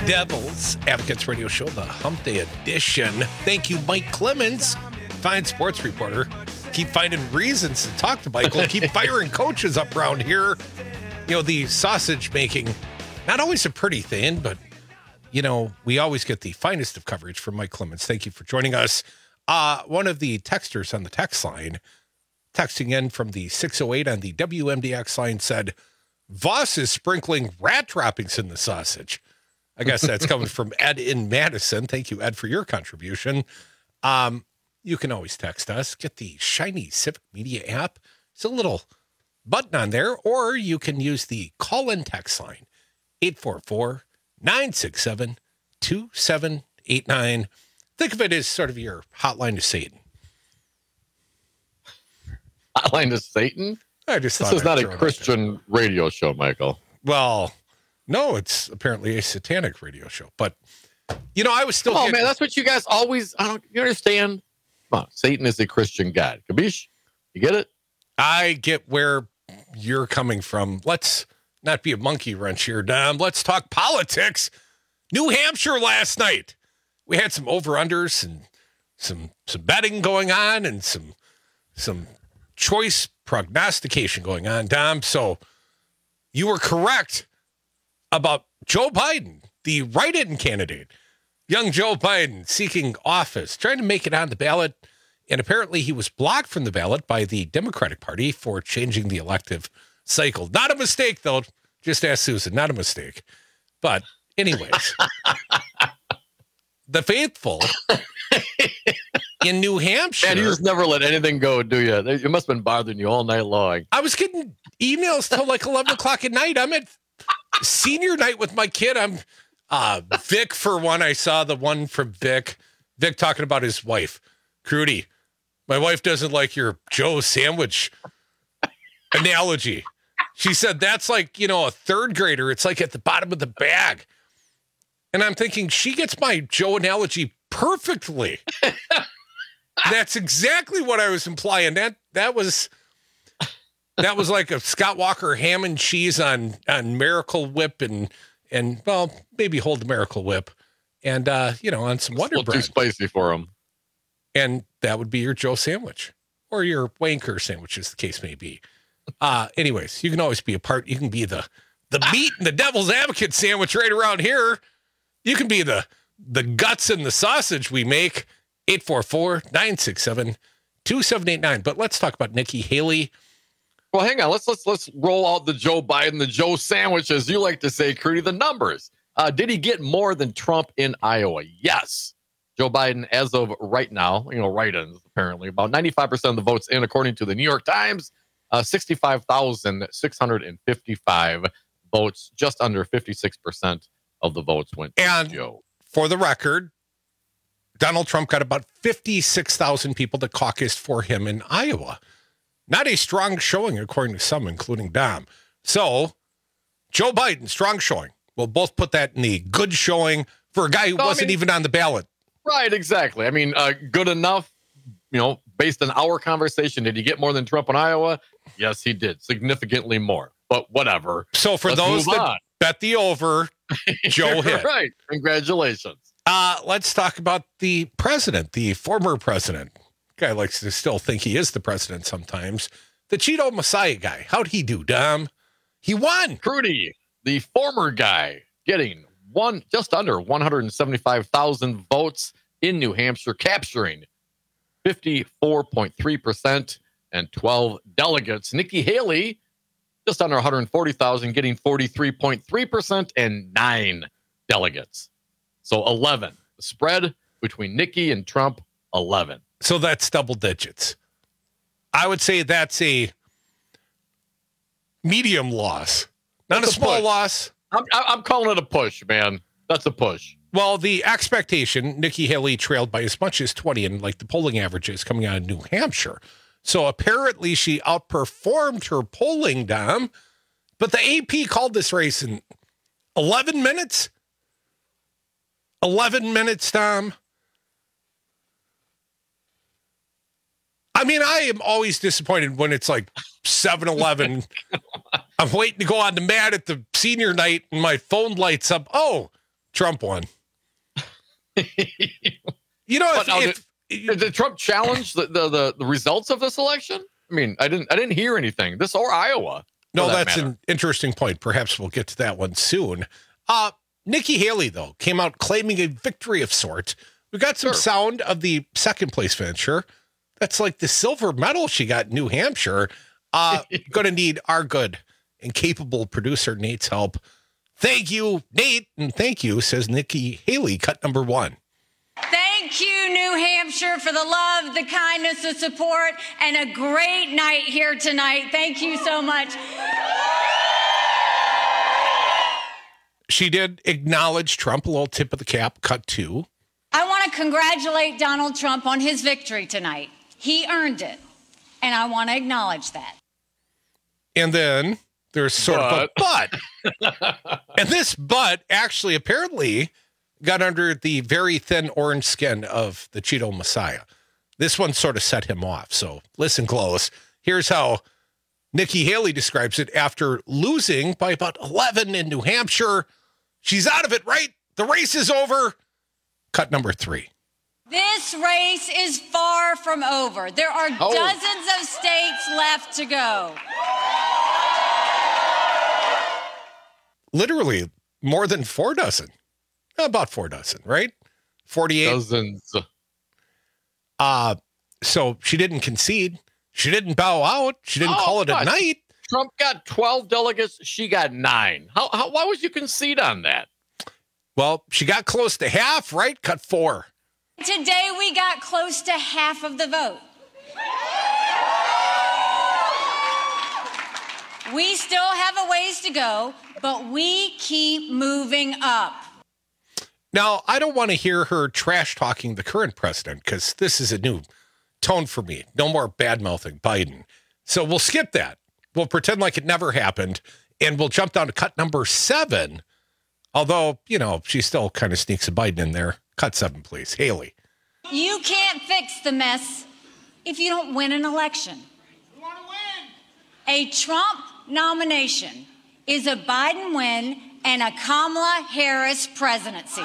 [SPEAKER 18] Devil's Advocates Radio Show, the Hump Day edition. Thank you, Mike Clemens, fine sports reporter. Keep finding reasons to talk to Michael. Keep firing coaches up around here. You know, the sausage making, not always a pretty thing, but, you know, we always get the finest of coverage from Mike Clemens. Thank you for joining us. One of the texters on the text line, texting in from the 608 on the WMDX line, said, Voss is sprinkling rat droppings in the sausage. I guess that's coming from Ed in Madison. Thank you, Ed, for your contribution. You can always text us. Get the shiny Civic Media app. It's a little button on there, or you can use the call-in text line, 844-967-2789. Think of it as sort of your hotline to Satan.
[SPEAKER 19] Hotline to Satan?
[SPEAKER 18] I just thought
[SPEAKER 19] this is not a Christian radio show, Michael.
[SPEAKER 18] Well, no, it's apparently a satanic radio show. But, you know, I was still...
[SPEAKER 19] Oh, man, that's what you guys always... you understand? Come on, Satan is a Christian God. Kabish? You get it?
[SPEAKER 18] I get where you're coming from. Let's not be a monkey wrench here, Dom. Let's talk politics. New Hampshire last night. We had some over-unders and some betting going on and some choice prognostication going on, Dom. So you were correct about Joe Biden, the write-in candidate. Young Joe Biden seeking office, trying to make it on the ballot. And apparently he was blocked from the ballot by the Democratic Party for changing the elective cycle. Not a mistake, though. Just ask Susan. Not a mistake. But anyways, the faithful in New Hampshire.
[SPEAKER 19] And you just never let anything go, do you? It must have been bothering you all night long.
[SPEAKER 18] I was getting emails till like 11 o'clock at night. I'm at senior night with my kid. I'm Vic, for one. I saw the one from Vic talking about his wife. Crudy, my wife doesn't like your Joe sandwich analogy. She said that's like, you know, a third grader. It's like at the bottom of the bag. And I'm thinking she gets my Joe analogy perfectly. That's exactly what I was implying. That was like a Scott Walker ham and cheese on Miracle Whip and well, maybe hold the Miracle Whip and you know, on some Wonder Bread.
[SPEAKER 19] Too spicy for him.
[SPEAKER 18] And that would be your Joe sandwich or your wanker sandwich, as the case may be. Anyways, you can always be a part. You can be the meat and the devil's advocate sandwich right around here. You can be the guts and the sausage we make. 844-967-2789. But let's talk about Nikki Haley.
[SPEAKER 19] Well, hang on. Let's roll out the Joe Biden, the Joe sandwich, as you like to say, Crudy, the numbers. Did he get more than Trump in Iowa? Yes. Joe Biden, as of right now, you know, write-ins, apparently, about 95% of the votes in, according to the New York Times, 65,655 votes, just under 56% of the votes went to Joe.
[SPEAKER 18] For the record, Donald Trump got about 56,000 people that caucused for him in Iowa. Not a strong showing, according to some, including Dom. So, Joe Biden, strong showing. We'll both put that in the good showing for a guy who wasn't even on the ballot.
[SPEAKER 19] Right, exactly. I mean, good enough, you know, based on our conversation. Did he get more than Trump in Iowa? Yes, he did. Significantly more. But whatever.
[SPEAKER 18] So for those that bet the over, Joe hit.
[SPEAKER 19] Right. Congratulations.
[SPEAKER 18] Let's talk about the president, the former president. Guy likes to still think he is the president sometimes. The Cheeto Messiah guy. How'd he do, Dom? He won.
[SPEAKER 19] Crudy, the former guy, getting just under 175,000 votes in New Hampshire, capturing 54.3% and 12 delegates. Nikki Haley, just under 140,000, getting 43.3% and 9 delegates. So 11. The spread between Nikki and Trump, 11.
[SPEAKER 18] So that's double digits. I would say that's a medium loss. Not a small loss.
[SPEAKER 19] I'm calling it a push, man. That's a push.
[SPEAKER 18] Well, the expectation, Nikki Haley trailed by as much as 20 in like the polling averages coming out of New Hampshire. So apparently she outperformed her polling, Dom. But the AP called this race in 11 minutes. 11 minutes, Dom. I mean, I am always disappointed when it's like 7-11. I'm waiting to go on the mat at the senior night and my phone lights up. Oh, Trump won.
[SPEAKER 19] Did Trump challenge the results of this election? I mean, I didn't hear anything. This or Iowa.
[SPEAKER 18] No, that's an interesting point. Perhaps we'll get to that one soon. Nikki Haley, though, came out claiming a victory of sorts. We got some sound of the second place finisher. That's like the silver medal she got in New Hampshire. Going to need our good and capable producer Nate's help. Thank you, Nate, and thank you, says Nikki Haley, cut number 1.
[SPEAKER 6] Thank you, New Hampshire, for the love, the kindness, the support, and a great night here tonight. Thank you so much.
[SPEAKER 18] She did acknowledge Trump, a little tip of the cap, cut 2.
[SPEAKER 6] I want to congratulate Donald Trump on his victory tonight. He earned it, and I want to acknowledge that.
[SPEAKER 18] And then there's sort of a but. And this but actually apparently got under the very thin orange skin of the Cheeto Messiah. This one sort of set him off. So listen close. Here's how Nikki Haley describes it after losing by about 11 in New Hampshire. She's out of it, right? The race is over. Cut number 3.
[SPEAKER 6] This race is far from over. There are dozens of states left to go.
[SPEAKER 18] Literally more than 4 dozen. About 4 dozen, right? 48.
[SPEAKER 19] Dozens.
[SPEAKER 18] So she didn't concede. She didn't bow out. She didn't call it a night.
[SPEAKER 19] Trump got 12 delegates. She got 9. Why would you concede on that?
[SPEAKER 18] Well, she got close to half, right? Cut 4.
[SPEAKER 6] Today we got close to half of the vote. We still have a ways to go, but we keep moving up.
[SPEAKER 18] Now, I don't want to hear her trash talking the current president because this is a new tone for me. No more bad-mouthing Biden. So we'll skip that. We'll pretend like it never happened, and we'll jump down to cut number 7. Although, she still kind of sneaks a Biden in there. Cut 7, please. Haley.
[SPEAKER 6] You can't fix the mess if you don't win an election. You want to win? A Trump nomination is a Biden win and a Kamala Harris presidency.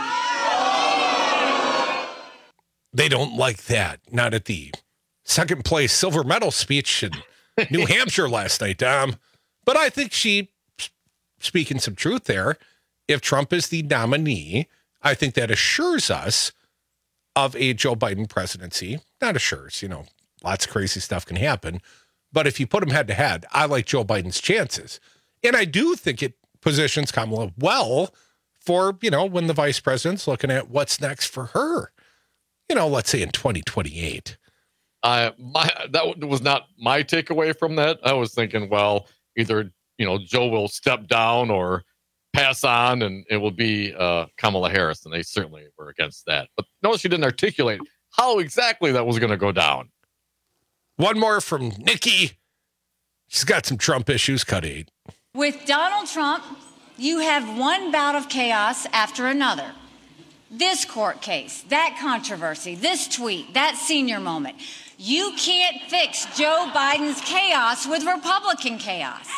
[SPEAKER 18] They don't like that. Not at the second place silver medal speech in New Hampshire last night, Dom. But I think she speaking some truth there. If Trump is the nominee, I think that assures us of a Joe Biden presidency. Not assures, lots of crazy stuff can happen. But if you put them head to head, I like Joe Biden's chances. And I do think it positions Kamala well for, when the vice president's looking at what's next for her, let's say in 2028.
[SPEAKER 19] That was not my takeaway from that. I was thinking, well, either, Joe will step down or pass on and it will be Kamala Harris. And they certainly were against that. But notice she didn't articulate how exactly that was going to go down.
[SPEAKER 18] One more from Nikki. She's got some Trump issues. Cut 8.
[SPEAKER 6] With Donald Trump, you have one bout of chaos after another. This court case, that controversy, this tweet, that senior moment. You can't fix Joe Biden's chaos with Republican chaos.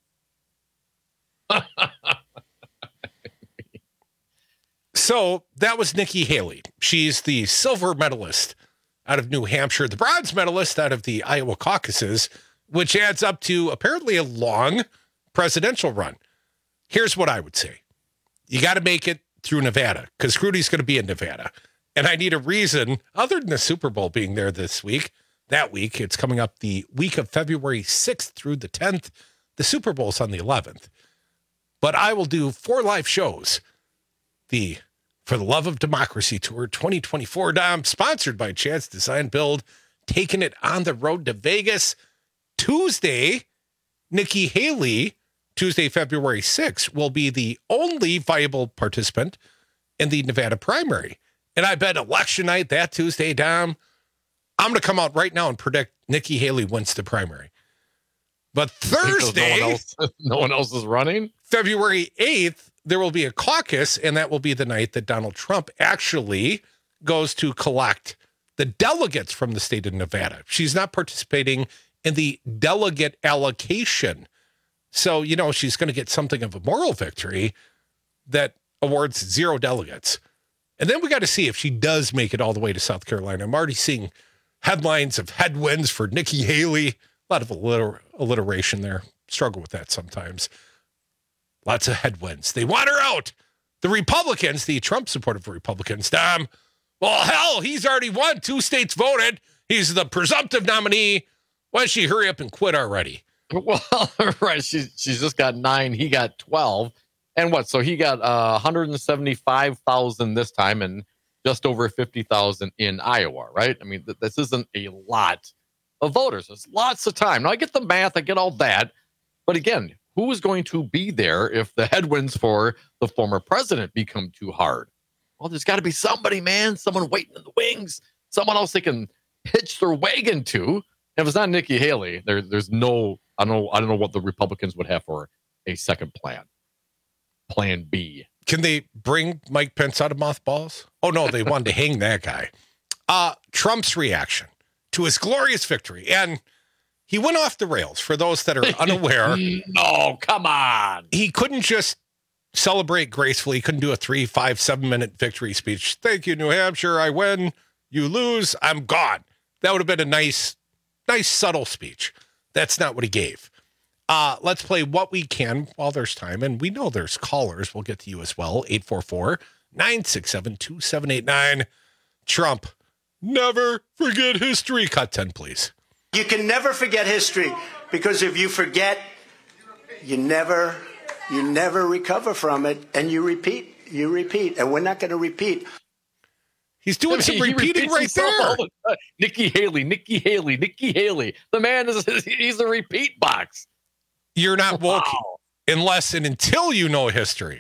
[SPEAKER 18] So that was Nikki Haley. She's the silver medalist out of New Hampshire, the bronze medalist out of the Iowa caucuses, which adds up to apparently a long presidential run. Here's what I would say. You got to make it through Nevada because Rudy's going to be in Nevada. And I need a reason other than the Super Bowl being there this week. That week, it's coming up the week of February 6th through the 10th. The Super Bowl's on the 11th. But I will do 4 live shows. The For the Love of Democracy Tour 2024, Dom, sponsored by Chance Design Build, taking it on the road to Vegas. Tuesday, Nikki Haley, Tuesday, February 6th, will be the only viable participant in the Nevada primary. And I bet election night that Tuesday, Dom, I'm going to come out right now and predict Nikki Haley wins the primary. But Thursday,
[SPEAKER 19] no one else is running.
[SPEAKER 18] February 8th, there will be a caucus, and that will be the night that Donald Trump actually goes to collect the delegates from the state of Nevada. She's not participating in the delegate allocation. So, she's going to get something of a moral victory that awards 0 delegates. And then we got to see if she does make it all the way to South Carolina. I'm already seeing headlines of headwinds for Nikki Haley. A lot of alliteration there. Struggle with that sometimes. Lots of headwinds. They want her out. The Republicans, the Trump-supportive Republicans, Dom, well, hell, he's already won. 2 states voted. He's the presumptive nominee. Why don't she hurry up and quit already?
[SPEAKER 19] Well, right. She's just got 9. He got 12. And what? So he got 175,000 this time and just over 50,000 in Iowa, right? I mean, this isn't a lot of voters. It's lots of time. Now, I get the math. I get all that. But again, who is going to be there if the headwinds for the former president become too hard? Well, there's got to be somebody, man. Someone waiting in the wings. Someone else they can hitch their wagon to. And if it's not Nikki Haley, there's no... I don't know what the Republicans would have for a second plan. Plan B.
[SPEAKER 18] Can they bring Mike Pence out of mothballs? Oh, no, they wanted to hang that guy. Trump's reaction to his glorious victory. And he went off the rails, for those that are unaware.
[SPEAKER 19] No, come on.
[SPEAKER 18] He couldn't just celebrate gracefully. He couldn't do a 3, 5, 7-minute victory speech. Thank you, New Hampshire. I win. You lose. I'm gone. That would have been a nice, subtle speech. That's not what he gave. Let's play What We Can while there's time. And we know there's callers. We'll get to you as well. 844-967-2789. Trump, never forget history. Cut 10, please.
[SPEAKER 7] You can never forget history, because if you forget, you never recover from it, and you repeat, and we're not going to repeat.
[SPEAKER 18] He's doing some repeating right there.
[SPEAKER 19] Nikki Haley. The man he's a repeat box.
[SPEAKER 18] You're not woke unless and until you know history.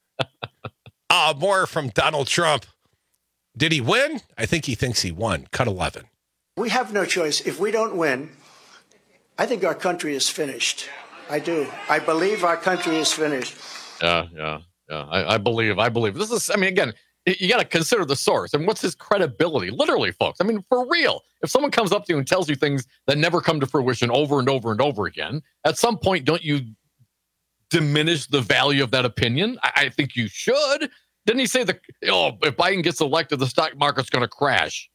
[SPEAKER 18] More from Donald Trump. Did he win? I think he thinks he won. Cut 11.
[SPEAKER 7] We have no choice. If we don't win, I think our country is finished. I do. I believe our country is finished.
[SPEAKER 19] Yeah. I believe. This is, I mean, again, you got to consider the source and what's his credibility. Literally, folks. I mean, for real. If someone comes up to you and tells you things that never come to fruition over and over and over again, at some point, don't you diminish the value of that opinion? I think you should. Didn't he say if Biden gets elected, the stock market's going to crash?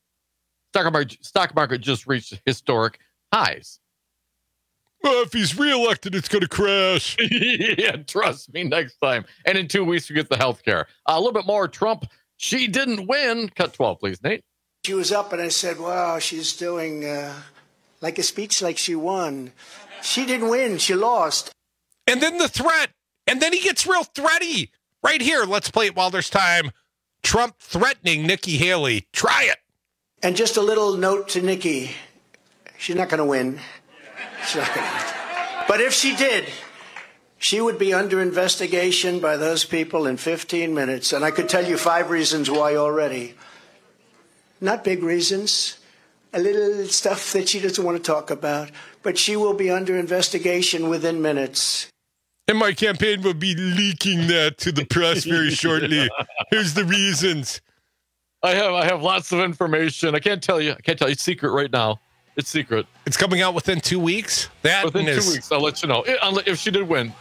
[SPEAKER 19] Stock market just reached historic highs.
[SPEAKER 18] Well, if he's reelected, it's going to crash.
[SPEAKER 19] Yeah, trust me, next time. And in 2 weeks, we get the health care. A little bit more Trump. She didn't win. Cut 12, please, Nate.
[SPEAKER 7] She was up, and I said, wow, she's doing like a speech like she won. She didn't win. She lost.
[SPEAKER 18] And then the threat. And then he gets real threaty. Right here, let's play it while there's time. Trump threatening Nikki Haley. Try it.
[SPEAKER 7] And just a little note to Nikki. She's not going to win. She's not going to win. But if she did, she would be under investigation by those people in 15 minutes. And I could tell you 5 reasons why already. Not big reasons. A little stuff that she doesn't want to talk about. But she will be under investigation within minutes.
[SPEAKER 18] And my campaign will be leaking that to the press very shortly. Here's the reasons.
[SPEAKER 19] I have lots of information. I can't tell you. It's secret right now. It's secret.
[SPEAKER 18] It's coming out within 2 weeks.
[SPEAKER 19] Within 2 weeks, I'll let you know. If she did win.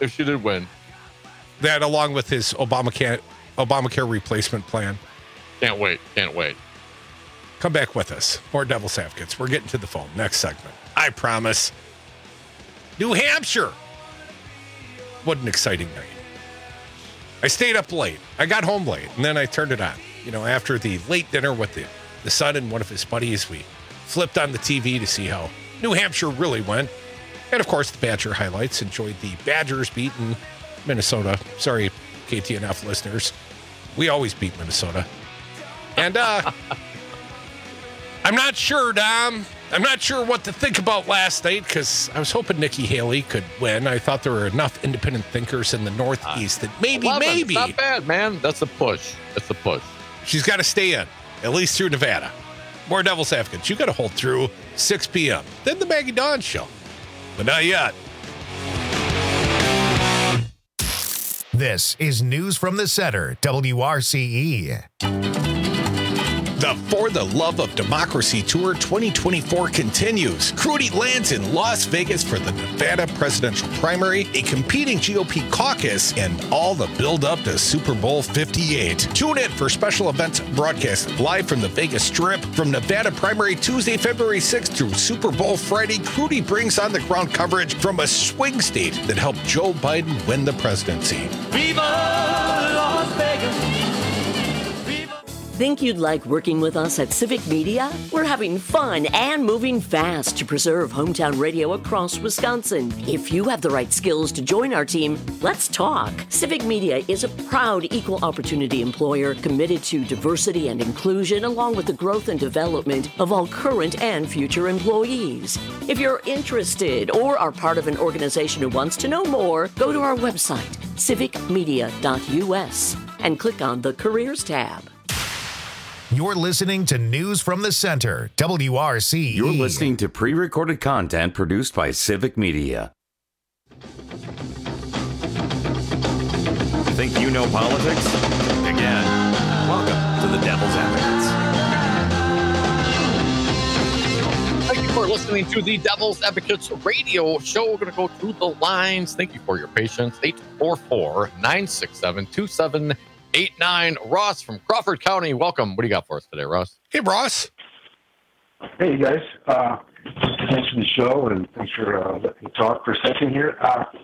[SPEAKER 18] That along with his Obamacare replacement plan.
[SPEAKER 19] Can't wait.
[SPEAKER 18] Come back with us. More Devil's Advocates. We're getting to the phone. Next segment. I promise. New Hampshire. What an exciting night. I stayed up late. I got home late, and then I turned it on. After the late dinner with the son and one of his buddies, we flipped on the TV to see how New Hampshire really went. And, of course, the Badger highlights. Enjoyed the Badgers beating Minnesota. Sorry, KTNF listeners. We always beat Minnesota. And I'm not sure, Dom. I'm not sure what to think about last night because I was hoping Nikki Haley could win. I thought there were enough independent thinkers in the Northeast that maybe.
[SPEAKER 19] Not bad, man. That's a push.
[SPEAKER 18] She's got to stay in, at least through Nevada. More Devil's Advocates. You got to hold through 6 p.m. Then the Maggie Dawn Show. But not yet.
[SPEAKER 1] This is News from the Center, WRCE.
[SPEAKER 18] The For the Love of Democracy Tour 2024 continues. Crudy lands in Las Vegas for the Nevada presidential primary, a competing GOP caucus, and all the build-up to Super Bowl 58. Tune in for special events broadcast live from the Vegas Strip. From Nevada primary Tuesday, February 6th through Super Bowl Friday, Crudy brings on the ground coverage from a swing state that helped Joe Biden win the presidency.
[SPEAKER 8] Viva Las Vegas!
[SPEAKER 9] Think you'd like working with us at Civic Media? We're having fun and moving fast to preserve hometown radio across Wisconsin. If you have the right skills to join our team, let's talk. Civic Media is a proud equal opportunity employer committed to diversity and inclusion, along with the growth and development of all current and future employees. If you're interested or are part of an organization who wants to know more, go to our website, civicmedia.us, and click on the Careers tab.
[SPEAKER 1] You're listening to News from the Center, WRC.
[SPEAKER 30] You're listening to pre-recorded content produced by Civic Media.
[SPEAKER 16] Think you know politics? Again, welcome to the Devil's Advocates.
[SPEAKER 19] Thank you for listening to the Devil's Advocates radio show. We're going to go through the lines. Thank you for your patience. 844-967-2789. Ross from Crawford County, welcome. What do you got for us today, Ross?
[SPEAKER 18] Hey, Ross.
[SPEAKER 11] Hey, guys. Thanks for the show, and thanks for letting me talk for a second here.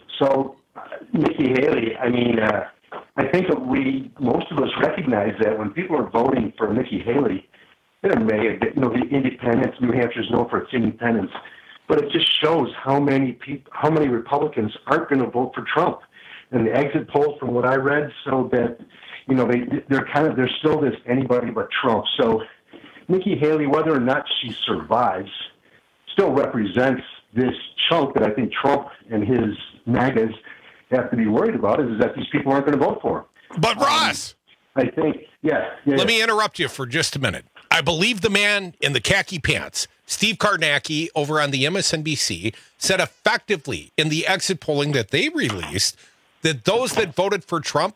[SPEAKER 11] Nikki Haley, I think that most of us recognize that when people are voting for Nikki Haley, the independents, New Hampshire's known for its independence, but it just shows how many Republicans aren't going to vote for Trump. And the exit polls, from what I read, so that they're still this anybody but Trump. So Nikki Haley, whether or not she survives, still represents this chunk that I think Trump and his MAGAs have to be worried about, is that these people aren't going to vote for him.
[SPEAKER 18] But Ross,
[SPEAKER 11] I think,
[SPEAKER 18] let me interrupt you for just a minute. I believe the man in the khaki pants, Steve Kornacki, over on the MSNBC, said effectively in the exit polling that they released that those that voted for Trump,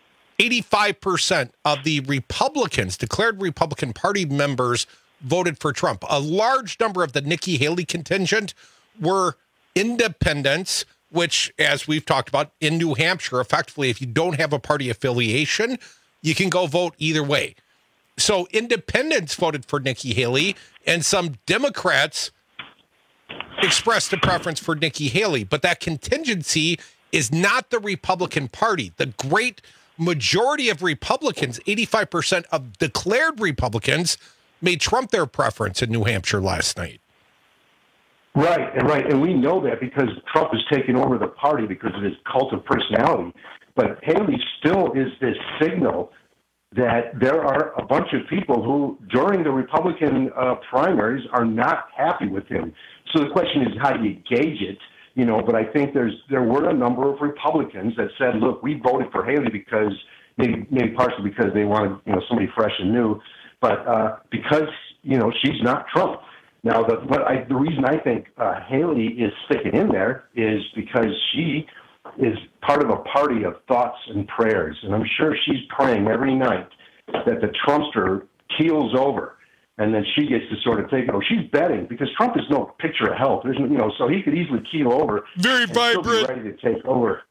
[SPEAKER 18] 85% of the Republicans, declared Republican Party members, voted for Trump. A large number of the Nikki Haley contingent were independents, which, as we've talked about, in New Hampshire, effectively, if you don't have a party affiliation, you can go vote either way. So independents voted for Nikki Haley, and some Democrats expressed a preference for Nikki Haley. But that contingency is not the Republican Party. The great majority of Republicans, 85% of declared Republicans, made Trump their preference in New Hampshire last night.
[SPEAKER 11] Right. And we know that because Trump has taken over the party because of his cult of personality. But Haley still is this signal that there are a bunch of people who, during the Republican primaries, are not happy with him. So the question is, how do you gauge it? But I think there were a number of Republicans that said, look, we voted for Haley because maybe partially because they wanted, somebody fresh and new, but because, she's not Trump. Now, the reason I think Haley is sticking in there is because she is part of a party of thoughts and prayers. And I'm sure she's praying every night that the Trumpster keels over. And then she gets to sort of take it over. She's betting because Trump is no picture of health. There's so he could easily keel over.
[SPEAKER 18] Very vibrant.
[SPEAKER 11] Still be ready to take over.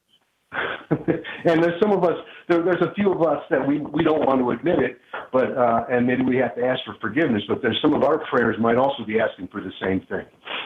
[SPEAKER 11] And there's some of us. There's a few of us that we don't want to admit it, but and maybe we have to ask for forgiveness. But there's some of our prayers might also be asking for the same thing.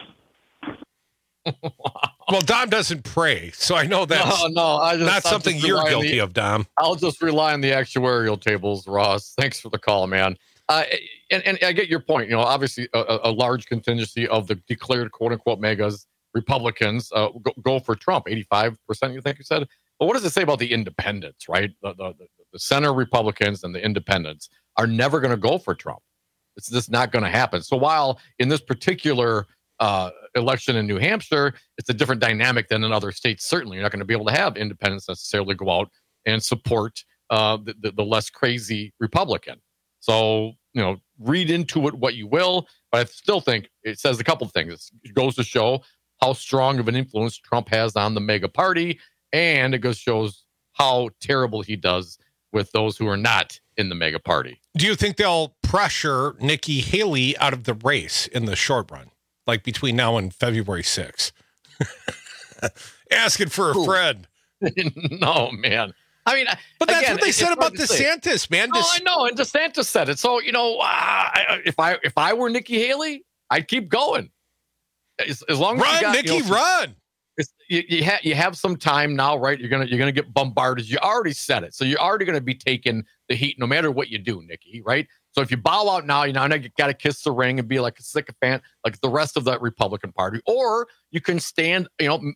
[SPEAKER 18] Well, Dom doesn't pray, so I know that's not something you're guilty of, Dom.
[SPEAKER 19] I'll just rely on the actuarial tables, Ross. Thanks for the call, man. And I get your point. Obviously, a large contingency of the declared quote-unquote megas Republicans go for Trump. 85%, you think you said? But what does it say about the independents, right? The center Republicans and the independents are never going to go for Trump. It's just not going to happen. So while in this particular election in New Hampshire, it's a different dynamic than in other states. Certainly, you're not going to be able to have independents necessarily go out and support the less crazy Republican. So, read into it what you will, but I still think it says a couple of things. It goes to show how strong of an influence Trump has on the mega party, and it shows how terrible he does with those who are not in the mega party.
[SPEAKER 18] Do you think they'll pressure Nikki Haley out of the race in the short run, like between now and February 6th? Asking for a friend.
[SPEAKER 19] No, man. I mean,
[SPEAKER 18] but that's
[SPEAKER 19] again,
[SPEAKER 18] what they said about DeSantis, man.
[SPEAKER 19] Oh, I know, and DeSantis said it. So if I were Nikki Haley, I'd keep going. As long as
[SPEAKER 18] run, Nikki, run.
[SPEAKER 19] You have some time now, right? You're gonna get bombarded. You already said it, so you're already gonna be taking the heat, no matter what you do, Nikki. Right? So if you bow out now, you got to kiss the ring and be like a sycophant, like the rest of that Republican Party, or you can stand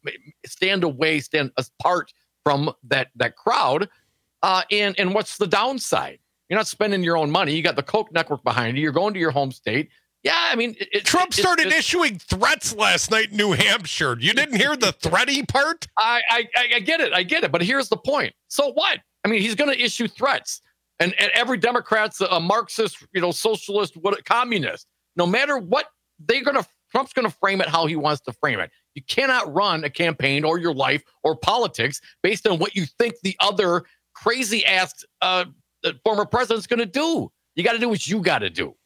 [SPEAKER 19] apart from that crowd. And what's the downside? You're not spending your own money. You got the Koch network behind you. You're going to your home state. Yeah, I mean,
[SPEAKER 18] Trump started issuing threats last night in New Hampshire. You didn't hear the threaty part?
[SPEAKER 19] I get it. But here's the point. So what? I mean, he's going to issue threats. And every Democrat's a Marxist, socialist, communist. No matter what, Trump's going to frame it how he wants to frame it. You cannot run a campaign or your life or politics based on what you think the other crazy-ass former president's going to do. You got to do what you got to do.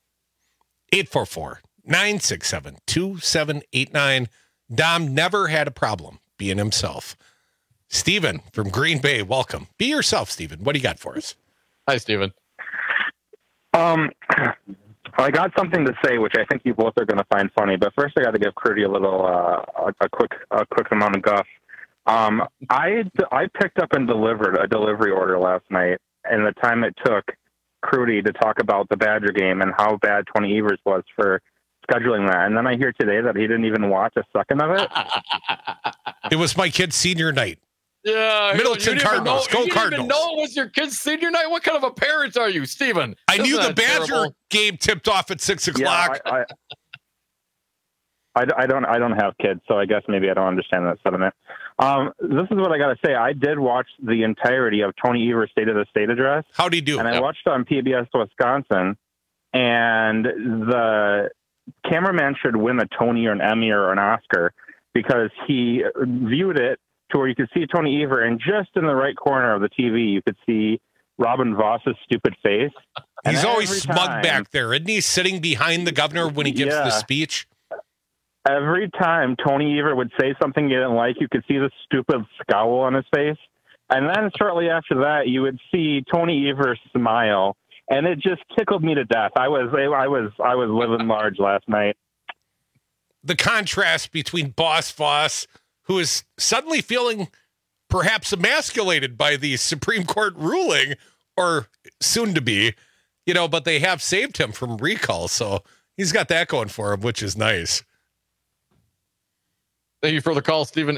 [SPEAKER 18] 844-967-2789. Dom never had a problem being himself. Stephen from Green Bay, welcome. Be yourself, Stephen. What do you got for us?
[SPEAKER 19] Hi, Stephen.
[SPEAKER 3] I got something to say, which I think you both are going to find funny. But first, I got to give Crudy a little, a quick amount of guff. I picked up and delivered a delivery order last night, and the time it took Crudy to talk about the Badger game and how bad Tony Evers was for scheduling that. And then I hear today that he didn't even watch a second of it.
[SPEAKER 18] It was my kid's senior night.
[SPEAKER 19] Yeah,
[SPEAKER 18] Middleton Cardinals. Go Cardinals. You didn't even know
[SPEAKER 19] it was your kid's senior night? What kind of a parent are you, Stephen?
[SPEAKER 18] I knew the Badger game tipped off at 6 o'clock.
[SPEAKER 3] Yeah, I don't have kids, so I guess maybe I don't understand that sentiment. This is what I got to say. I did watch the entirety of Tony Evers' State of the State address.
[SPEAKER 18] How'd he do?
[SPEAKER 3] And I watched it on PBS Wisconsin, and the cameraman should win a Tony or an Emmy or an Oscar because he viewed it to where you could see Tony Evers, and just in the right corner of the TV, you could see Robin Voss's stupid face.
[SPEAKER 18] He's always smug back there, isn't he? Sitting behind the governor when he gives the speech.
[SPEAKER 3] Every time Tony Evers would say something you didn't like, you could see the stupid scowl on his face. And then shortly after that, you would see Tony Evers smile, and it just tickled me to death. I was living large last night.
[SPEAKER 18] The contrast between Boss Voss, who is suddenly feeling perhaps emasculated by the Supreme Court ruling, or soon to be, but they have saved him from recall. So he's got that going for him, which is nice.
[SPEAKER 19] Thank you for the call, Stephen.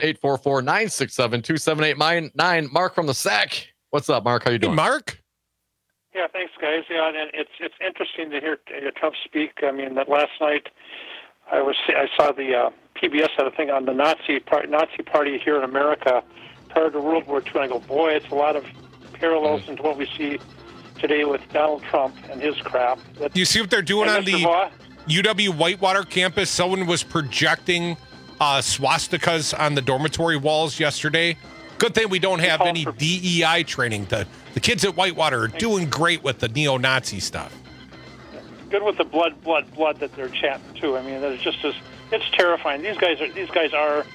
[SPEAKER 19] 844-967-2789. Mark from the SAC. What's up, Mark? How you doing?
[SPEAKER 18] Hey, Mark.
[SPEAKER 12] Yeah, thanks, guys. Yeah, and it's interesting to hear Trump speak. I mean, that last night I saw the PBS had a thing on the Nazi Party here in America prior to World War II, and I go, boy, it's a lot of parallels into what we see today with Donald Trump and his crap.
[SPEAKER 18] Do you see what they're doing on the UW Whitewater campus? Someone was projecting swastikas on the dormitory walls yesterday. Good thing we don't have any DEI training. The kids at Whitewater are doing great with the neo-Nazi stuff.
[SPEAKER 12] Good with the blood that they're chanting too. I mean, it's terrifying. These guys are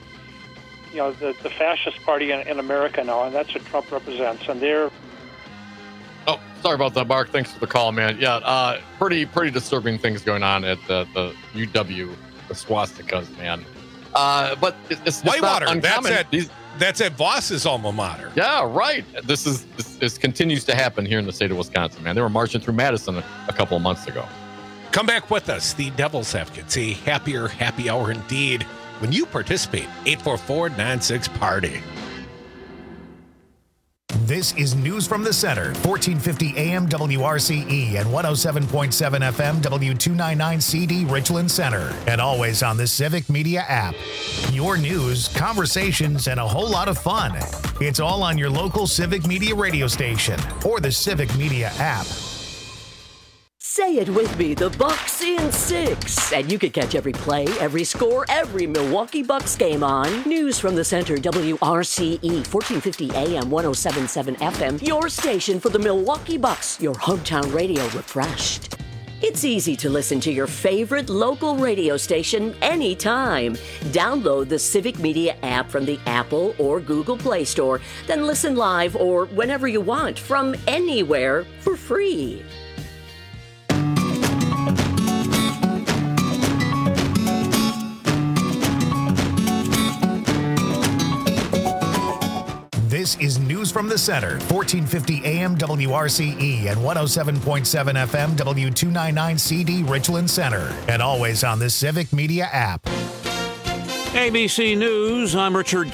[SPEAKER 12] the fascist party in America now, and that's what Trump represents. And they're.
[SPEAKER 19] Oh, sorry about that, Mark. Thanks for the call, man. Yeah, pretty disturbing things going on at the UW, the swastikas, man. But it's
[SPEAKER 18] Whitewater.
[SPEAKER 19] Not uncommon.
[SPEAKER 18] That's at Voss's alma mater.
[SPEAKER 19] Yeah, right. This continues to happen here in the state of Wisconsin, man. They were marching through Madison a couple of months ago.
[SPEAKER 18] Come back with us, the Devil's Advocates, a happier happy hour indeed when you participate. 844-96-PARTY.
[SPEAKER 1] This is News from the Center, 1450 AM WRCE and 107.7 FM W299CD Richland Center, and always on the Civic Media app. Your news, conversations, and a whole lot of fun. It's all on your local Civic Media radio station or the Civic Media app.
[SPEAKER 9] Say it with me, the Bucks in 6. And you can catch every play, every score, every Milwaukee Bucks game on News from the Center, WRCE, 1450 AM, 107.7 FM, your station for the Milwaukee Bucks, your hometown radio refreshed. It's easy to listen to your favorite local radio station anytime. Download the Civic Media app from the Apple or Google Play Store, then listen live or whenever you want from anywhere for free.
[SPEAKER 1] This is News from the Center, 1450 AM WRCE and 107.7 FM W299 CD Richland Center, and always on the Civic Media app.
[SPEAKER 2] ABC News, I'm Richard